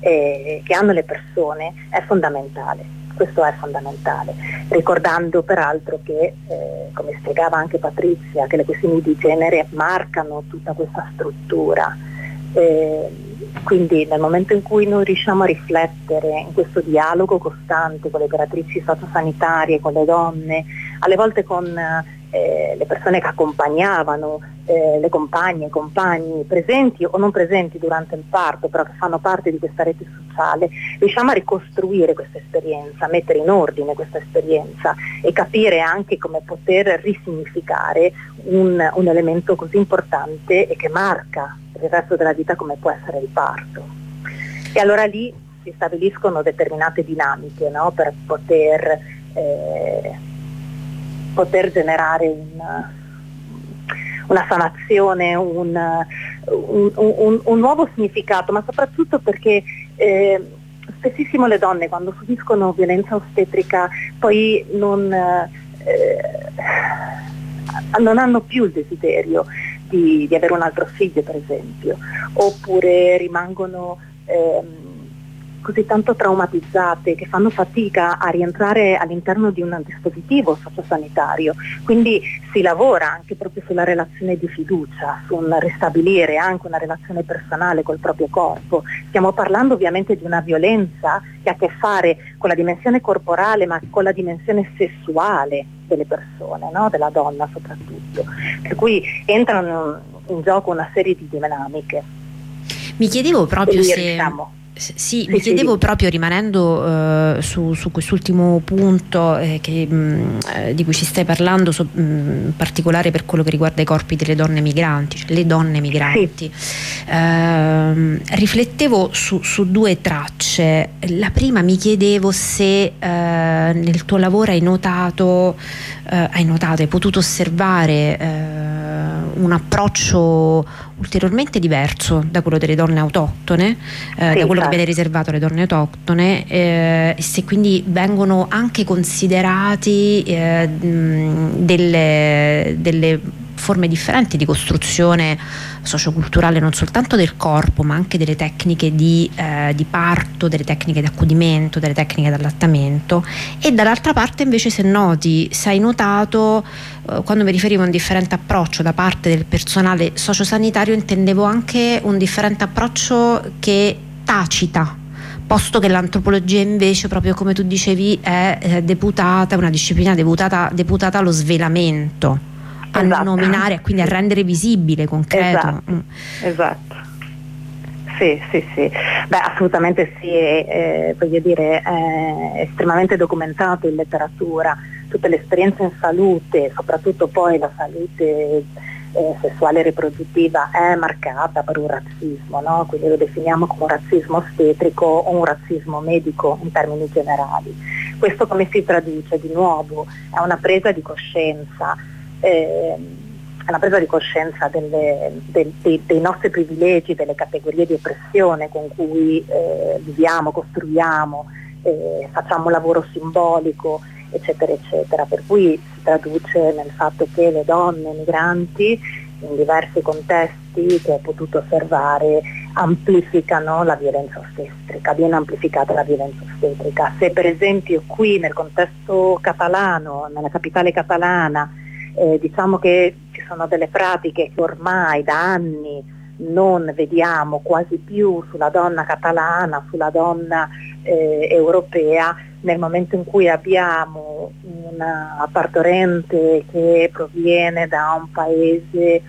Eh, che hanno le persone, è fondamentale. Questo è fondamentale, ricordando peraltro che, eh, come spiegava anche Patrizia, che le questioni di genere marcano tutta questa struttura. Eh, quindi nel momento in cui noi riusciamo a riflettere in questo dialogo costante con le operatrici sociosanitarie, con le donne, alle volte con eh, le persone che accompagnavano, eh, le compagne, i compagni presenti o non presenti durante il parto, però che fanno parte di questa rete sociale, riusciamo a ricostruire questa esperienza, mettere in ordine questa esperienza e capire anche come poter risignificare un, un elemento così importante e che marca per il resto della vita come può essere il parto. E allora lì si stabiliscono determinate dinamiche, no? Per poter eh, poter generare un, una sanazione, un, un, un, un nuovo significato, ma soprattutto perché Eh, spessissimo le donne quando subiscono violenza ostetrica poi non, eh, non hanno più il desiderio di, di avere un altro figlio, per esempio, oppure rimangono ehm, così tanto traumatizzate che fanno fatica a rientrare all'interno di un dispositivo sociosanitario. Quindi si lavora anche proprio sulla relazione di fiducia, su un ristabilire anche una relazione personale col proprio corpo. Stiamo parlando ovviamente di una violenza che ha a che fare con la dimensione corporale, ma con la dimensione sessuale delle persone, no? Della donna soprattutto. Per cui entrano in gioco una serie di dinamiche. Mi chiedevo proprio Quindi, se... diciamo, Sì, sì, mi chiedevo sì. proprio rimanendo uh, su, su quest'ultimo punto eh, che, mh, eh, di cui ci stai parlando, so, mh, in particolare per quello che riguarda i corpi delle donne migranti, cioè le donne migranti. Sì. Uh, riflettevo su, su due tracce. La prima mi chiedevo se uh, nel tuo lavoro hai notato, uh, hai notato, hai potuto osservare uh, un approccio ulteriormente diverso da quello delle donne autoctone, eh, sì, da quello che viene riservato alle donne autoctone, eh, e se quindi vengono anche considerati eh, delle, delle forme differenti di costruzione socioculturale non soltanto del corpo ma anche delle tecniche di, eh, di parto, delle tecniche di accudimento, delle tecniche di allattamento. E dall'altra parte invece se noti, se hai notato, eh, quando mi riferivo a un differente approccio da parte del personale sociosanitario intendevo anche un differente approccio che tacita, posto che l'antropologia invece, proprio come tu dicevi, è eh, deputata, una disciplina deputata, deputata allo svelamento, a esatto. nominare, quindi a rendere visibile, concreto. Esatto, mm. esatto. Sì, sì, sì. Beh, assolutamente sì, eh, voglio dire, è estremamente documentato in letteratura. Tutte le esperienze in salute, soprattutto poi la salute eh, sessuale e riproduttiva, è marcata per un razzismo, no? Quindi lo definiamo come un razzismo ostetrico o un razzismo medico in termini generali. Questo come si traduce? Di nuovo, è una presa di coscienza. Eh, è una presa di coscienza delle, del, dei, dei nostri privilegi, delle categorie di oppressione con cui eh, viviamo, costruiamo, eh, facciamo un lavoro simbolico, eccetera, eccetera. Per cui si traduce nel fatto che le donne migranti in diversi contesti che ho potuto osservare amplificano la violenza ostetrica, viene amplificata la violenza ostetrica. Se per esempio qui nel contesto catalano, nella capitale catalana, Eh, diciamo che ci sono delle pratiche che ormai da anni non vediamo quasi più sulla donna catalana, sulla donna eh, europea, nel momento in cui abbiamo una partorente che proviene da un paese,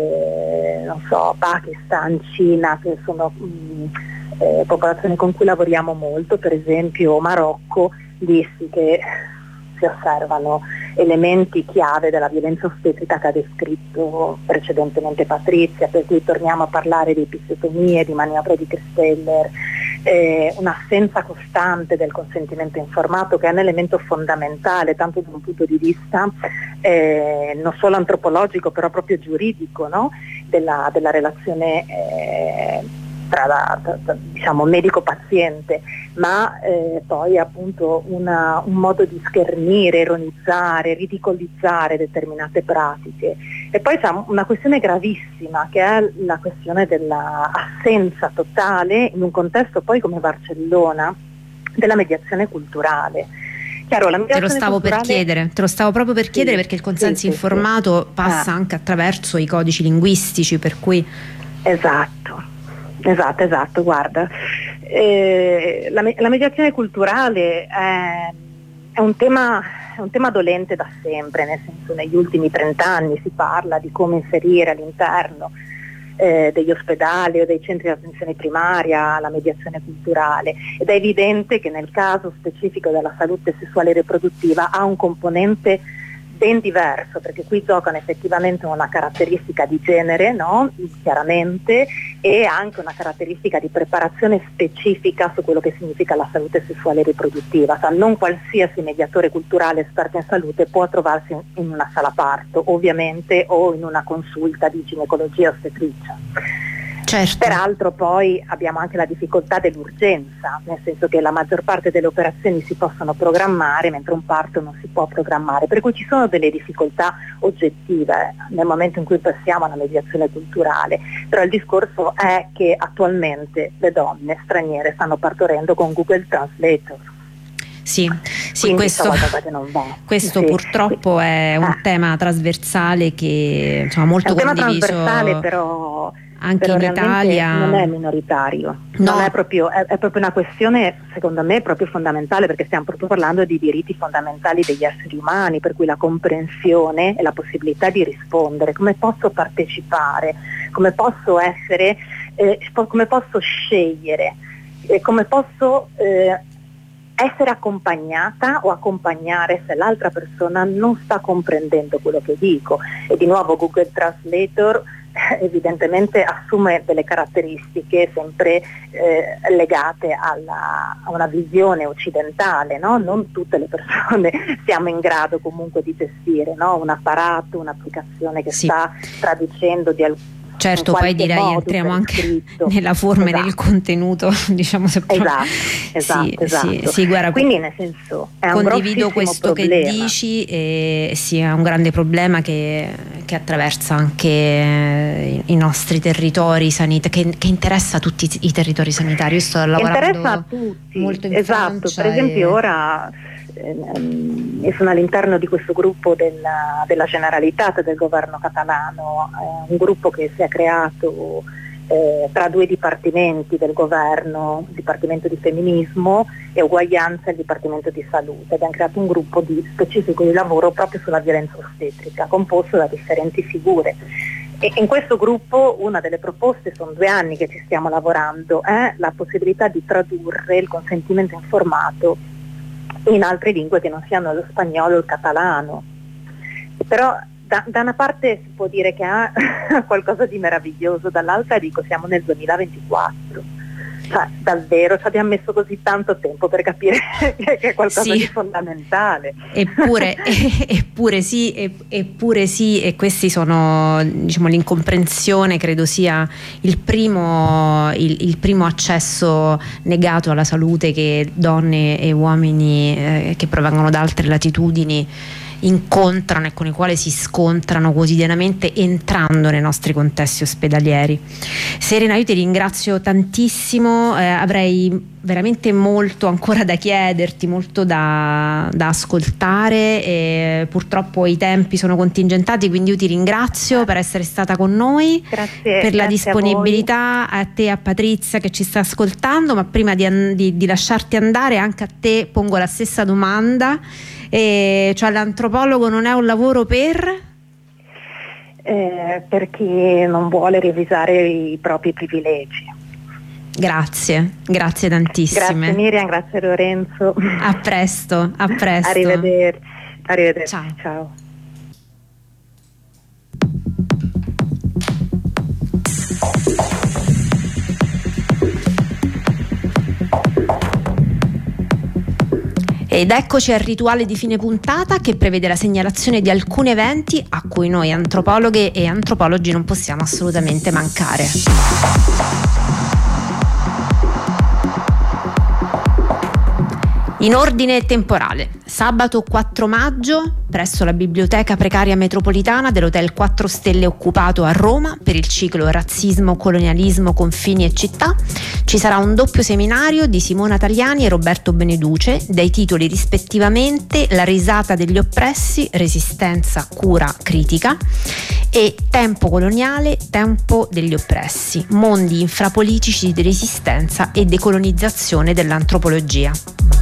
eh, non so, Pakistan, Cina, che sono mh, eh, popolazioni con cui lavoriamo molto, per esempio Marocco, lì sì che si osservano elementi chiave della violenza ostetrica che ha descritto precedentemente Patrizia, per cui torniamo a parlare di episiotomie, di maniobre di Christeller, eh, un'assenza costante del consentimento informato che è un elemento fondamentale tanto da un punto di vista eh, non solo antropologico però proprio giuridico, no? della, della relazione eh, tra, la, tra diciamo medico-paziente, ma eh, poi appunto una, un modo di schernire, ironizzare, ridicolizzare determinate pratiche. E poi c'è una questione gravissima che è la questione dell'assenza totale in un contesto poi come Barcellona della mediazione culturale. Chiaro, la mediazione te lo stavo culturale... per chiedere, te lo stavo proprio per chiedere sì, perché il consenso sì, informato sì. passa ah. anche attraverso i codici linguistici, per cui esatto. Esatto, esatto, guarda, eh, la, la mediazione culturale è, è, un tema, è un tema dolente da sempre, nel senso negli ultimi trent'anni si parla di come inserire all'interno eh, degli ospedali o dei centri di attenzione primaria la mediazione culturale ed è evidente che nel caso specifico della salute sessuale e riproduttiva ha un componente ben diverso, perché qui giocano effettivamente una caratteristica di genere, no? Chiaramente, e anche una caratteristica di preparazione specifica su quello che significa la salute sessuale e riproduttiva. Cioè, non qualsiasi mediatore culturale esperto in salute può trovarsi in una sala parto, ovviamente, o in una consulta di ginecologia ostetricia. Certo. Peraltro poi abbiamo anche la difficoltà dell'urgenza, nel senso che la maggior parte delle operazioni si possono programmare mentre un parto non si può programmare, per cui ci sono delle difficoltà oggettive nel momento in cui passiamo alla mediazione culturale, però il discorso è che attualmente le donne straniere stanno partorendo con Google Translator. Sì, sì, questo, che non va. questo sì. purtroppo è un ah. tema trasversale che insomma molto è un condiviso. Tema trasversale però anche però in Italia non è minoritario, no. non è, proprio, è, è proprio una questione secondo me proprio fondamentale, perché stiamo proprio parlando di diritti fondamentali degli esseri umani, per cui la comprensione e la possibilità di rispondere, come posso partecipare, come posso essere, eh, come posso scegliere, eh, come posso eh, essere accompagnata o accompagnare se l'altra persona non sta comprendendo quello che dico. E di nuovo Google Translator evidentemente assume delle caratteristiche sempre eh, legate alla, a una visione occidentale, no? Non tutte le persone siamo in grado comunque di gestire, no? Un apparato, un'applicazione che sì. sta traducendo di alcuni. Certo, poi direi entriamo anche scritto. nella forma esatto. e nel contenuto, diciamo se proprio... Esatto, esatto, sì, esatto. Sì, sì, guarda, quindi nel senso è un condivido questo problema. Che dici e sì, è un grande problema che, che attraversa anche i nostri territori sanitari, che, che interessa tutti i territori sanitari. Io sto lavorando interessa a tutti. molto in esatto, Francia per esempio e... ora e sono all'interno di questo gruppo della, della Generalitat del governo catalano, eh, un gruppo che si è creato eh, tra due dipartimenti del governo, il Dipartimento di Femminismo e Uguaglianza e il Dipartimento di Salute. Abbiamo creato un gruppo di specifico di lavoro proprio sulla violenza ostetrica, composto da differenti figure. E in questo gruppo una delle proposte, sono due anni che ci stiamo lavorando, è la possibilità di tradurre il consentimento informato in altre lingue che non siano lo spagnolo o il catalano. Però da, da una parte si può dire che ha qualcosa di meraviglioso, dall'altra dico siamo nel duemilaventiquattro. Cioè, davvero ci abbiamo messo così tanto tempo per capire che è qualcosa sì. di fondamentale. Eppure, eppure sì, eppure sì, e questi sono, diciamo, l'incomprensione credo sia il primo, il, il primo accesso negato alla salute che donne e uomini eh, che provengono da altre latitudini incontrano e con i quali si scontrano quotidianamente entrando nei nostri contesti ospedalieri. Serena, io ti ringrazio tantissimo, eh, avrei veramente molto ancora da chiederti, molto da, da ascoltare e purtroppo i tempi sono contingentati, quindi io ti ringrazio per essere stata con noi, grazie, per la grazie disponibilità, a, a te e a Patrizia che ci sta ascoltando, ma prima di, di, di lasciarti andare anche a te pongo la stessa domanda. E cioè l'antropologo non è un lavoro per? Eh, per chi non vuole revisare i propri privilegi. Grazie, grazie tantissime. Grazie Miriam, grazie Lorenzo. A presto, a presto. Arrivederci. Arrivederci. Ciao. Ciao. Ed eccoci al rituale di fine puntata che prevede la segnalazione di alcuni eventi a cui noi antropologhe e antropologi non possiamo assolutamente mancare. In ordine temporale, sabato quattro maggio, presso la Biblioteca Precaria Metropolitana dell'Hotel quattro Stelle occupato a Roma per il ciclo Razzismo, Colonialismo, Confini e Città, ci sarà un doppio seminario di Simona Tagliani e Roberto Beneduce dai titoli rispettivamente La risata degli oppressi, Resistenza, cura, critica e Tempo coloniale, tempo degli oppressi, mondi infrapolitici di resistenza e decolonizzazione dell'antropologia.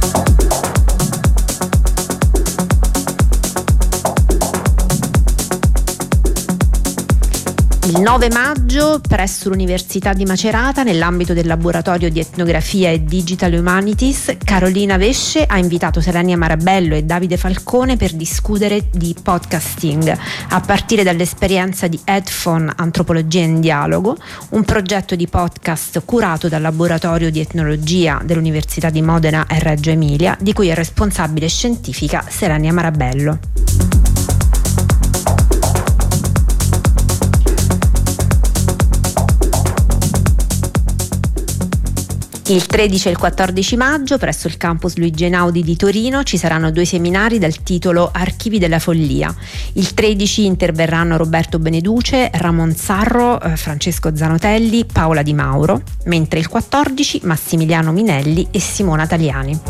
Il nove maggio, presso l'Università di Macerata, nell'ambito del laboratorio di etnografia e digital humanities, Carolina Vesce ha invitato Selenia Marabello e Davide Falcone per discutere di podcasting, a partire dall'esperienza di Headphone Antropologia in Dialogo, un progetto di podcast curato dal laboratorio di etnologia dell'Università di Modena e Reggio Emilia, di cui è responsabile scientifica Selenia Marabello. Il tredici e il quattordici maggio presso il campus Luigi Einaudi di Torino ci saranno due seminari dal titolo Archivi della follia. Il tredici interverranno Roberto Beneduce, Ramon Sarro, eh, Francesco Zanotelli, Paola Di Mauro, mentre il quattordici Massimiliano Minelli e Simona Taliani.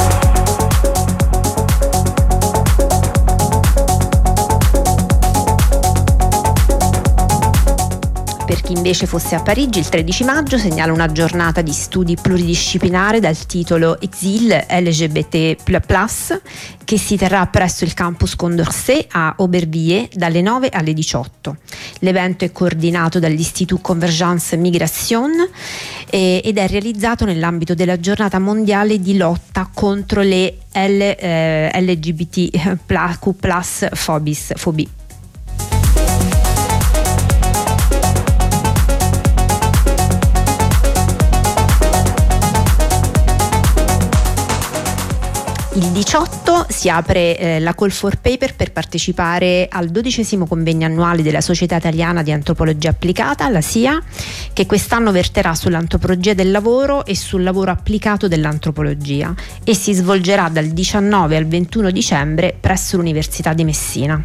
Per chi invece fosse a Parigi, il tredici maggio segnala una giornata di studi pluridisciplinare dal titolo Exil L G B T plus plus, che si terrà presso il campus Condorcet a Aubervilliers dalle nove alle diciotto. L'evento è coordinato dall'Istitut Convergence Migration ed è realizzato nell'ambito della giornata mondiale di lotta contro le L, eh, L G B T Q plus phobis, fobi. Il diciotto si apre eh, la call for paper per partecipare al dodicesimo convegno annuale della Società Italiana di Antropologia Applicata, la S I A, che quest'anno verterà sull'antropologia del lavoro e sul lavoro applicato dell'antropologia e si svolgerà dal diciannove al ventuno dicembre presso l'Università di Messina.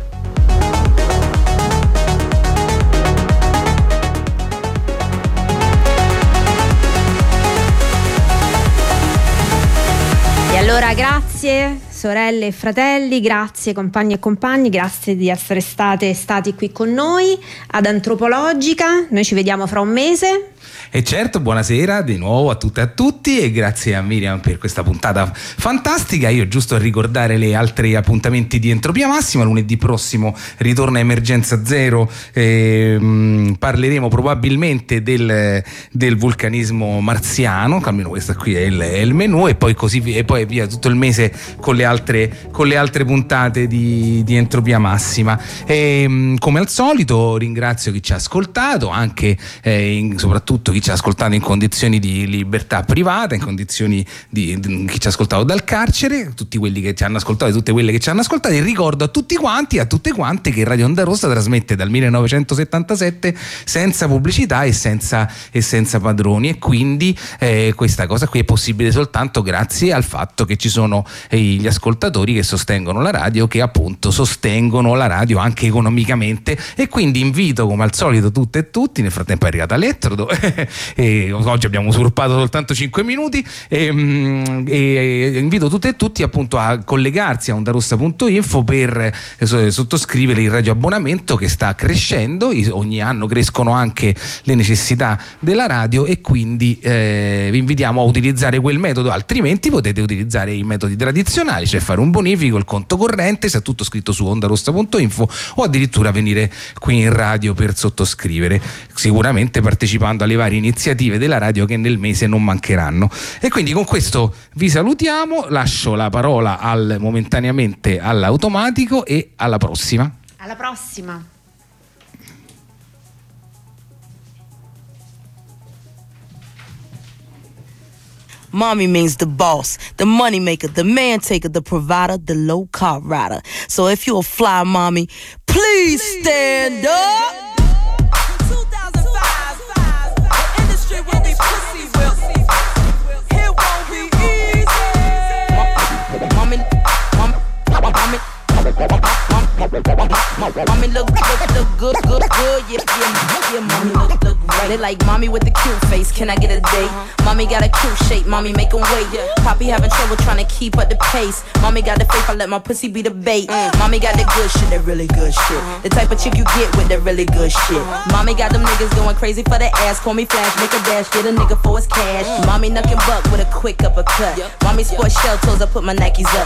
Allora, grazie sorelle e fratelli, grazie compagni e compagni, grazie di essere state stati qui con noi ad Antropologica. Noi ci vediamo fra un mese. E certo, buonasera di nuovo a tutte e a tutti e grazie a Miriam per questa puntata fantastica. Io giusto a ricordare le altri appuntamenti di Entropia Massima: lunedì prossimo ritorna Emergenza Zero, e, mh, parleremo probabilmente del, del vulcanismo marziano, almeno questo qui è il, è il menù, e poi così via, e poi via tutto il mese con le altre, con le altre puntate di, di Entropia Massima. E, mh, come al solito ringrazio chi ci ha ascoltato, anche eh, in, soprattutto chi ci ha ascoltato in condizioni di libertà privata, in condizioni di, di chi ci ha ascoltato dal carcere, tutti quelli che ci hanno ascoltato e tutte quelle che ci hanno ascoltato. E ricordo a tutti quanti e a tutte quante che Radio Onda Rossa trasmette dal millenovecentosettantasette senza pubblicità e senza, e senza padroni, e quindi eh, questa cosa qui è possibile soltanto grazie al fatto che ci sono eh, gli ascoltatori che sostengono la radio, che appunto sostengono la radio anche economicamente. E quindi invito come al solito tutte e tutti, nel frattempo è arrivata l'Elettrodo e oggi abbiamo usurpato soltanto cinque minuti, e, e invito tutte e tutti appunto a collegarsi a ondarossa punto info per sottoscrivere il radio abbonamento, che sta crescendo, ogni anno crescono anche le necessità della radio, e quindi eh, vi invitiamo a utilizzare quel metodo. Altrimenti potete utilizzare i metodi tradizionali, cioè fare un bonifico, il conto corrente, sta tutto scritto su ondarossa punto info, o addirittura venire qui in radio per sottoscrivere, sicuramente partecipando alle varie iniziative della radio che nel mese non mancheranno. E quindi con questo vi salutiamo, lascio la parola al, momentaneamente all'automatico, e alla prossima. Alla prossima. Mommy means the boss, the money maker, the man taker, the provider, the low car rider. So if you're a fly mommy, please stand up. Mommy look good, look good, good, good, yeah, yeah, yeah, mommy look, look right. They like mommy with the cute face, can I get a date? Mommy got a cute shape, mommy make 'em wait. Poppy having trouble trying to keep up the pace. Mommy got the faith, I let my pussy be the bait. Mommy got the good shit, that really good shit. The type of chick you get with that really good shit. Mommy got them niggas going crazy for the ass. Call me Flash, make a dash, get a nigga for his cash. Mommy knuckin' buck with a quick uppercut. Mommy sport shell toes, I put my Nikes up.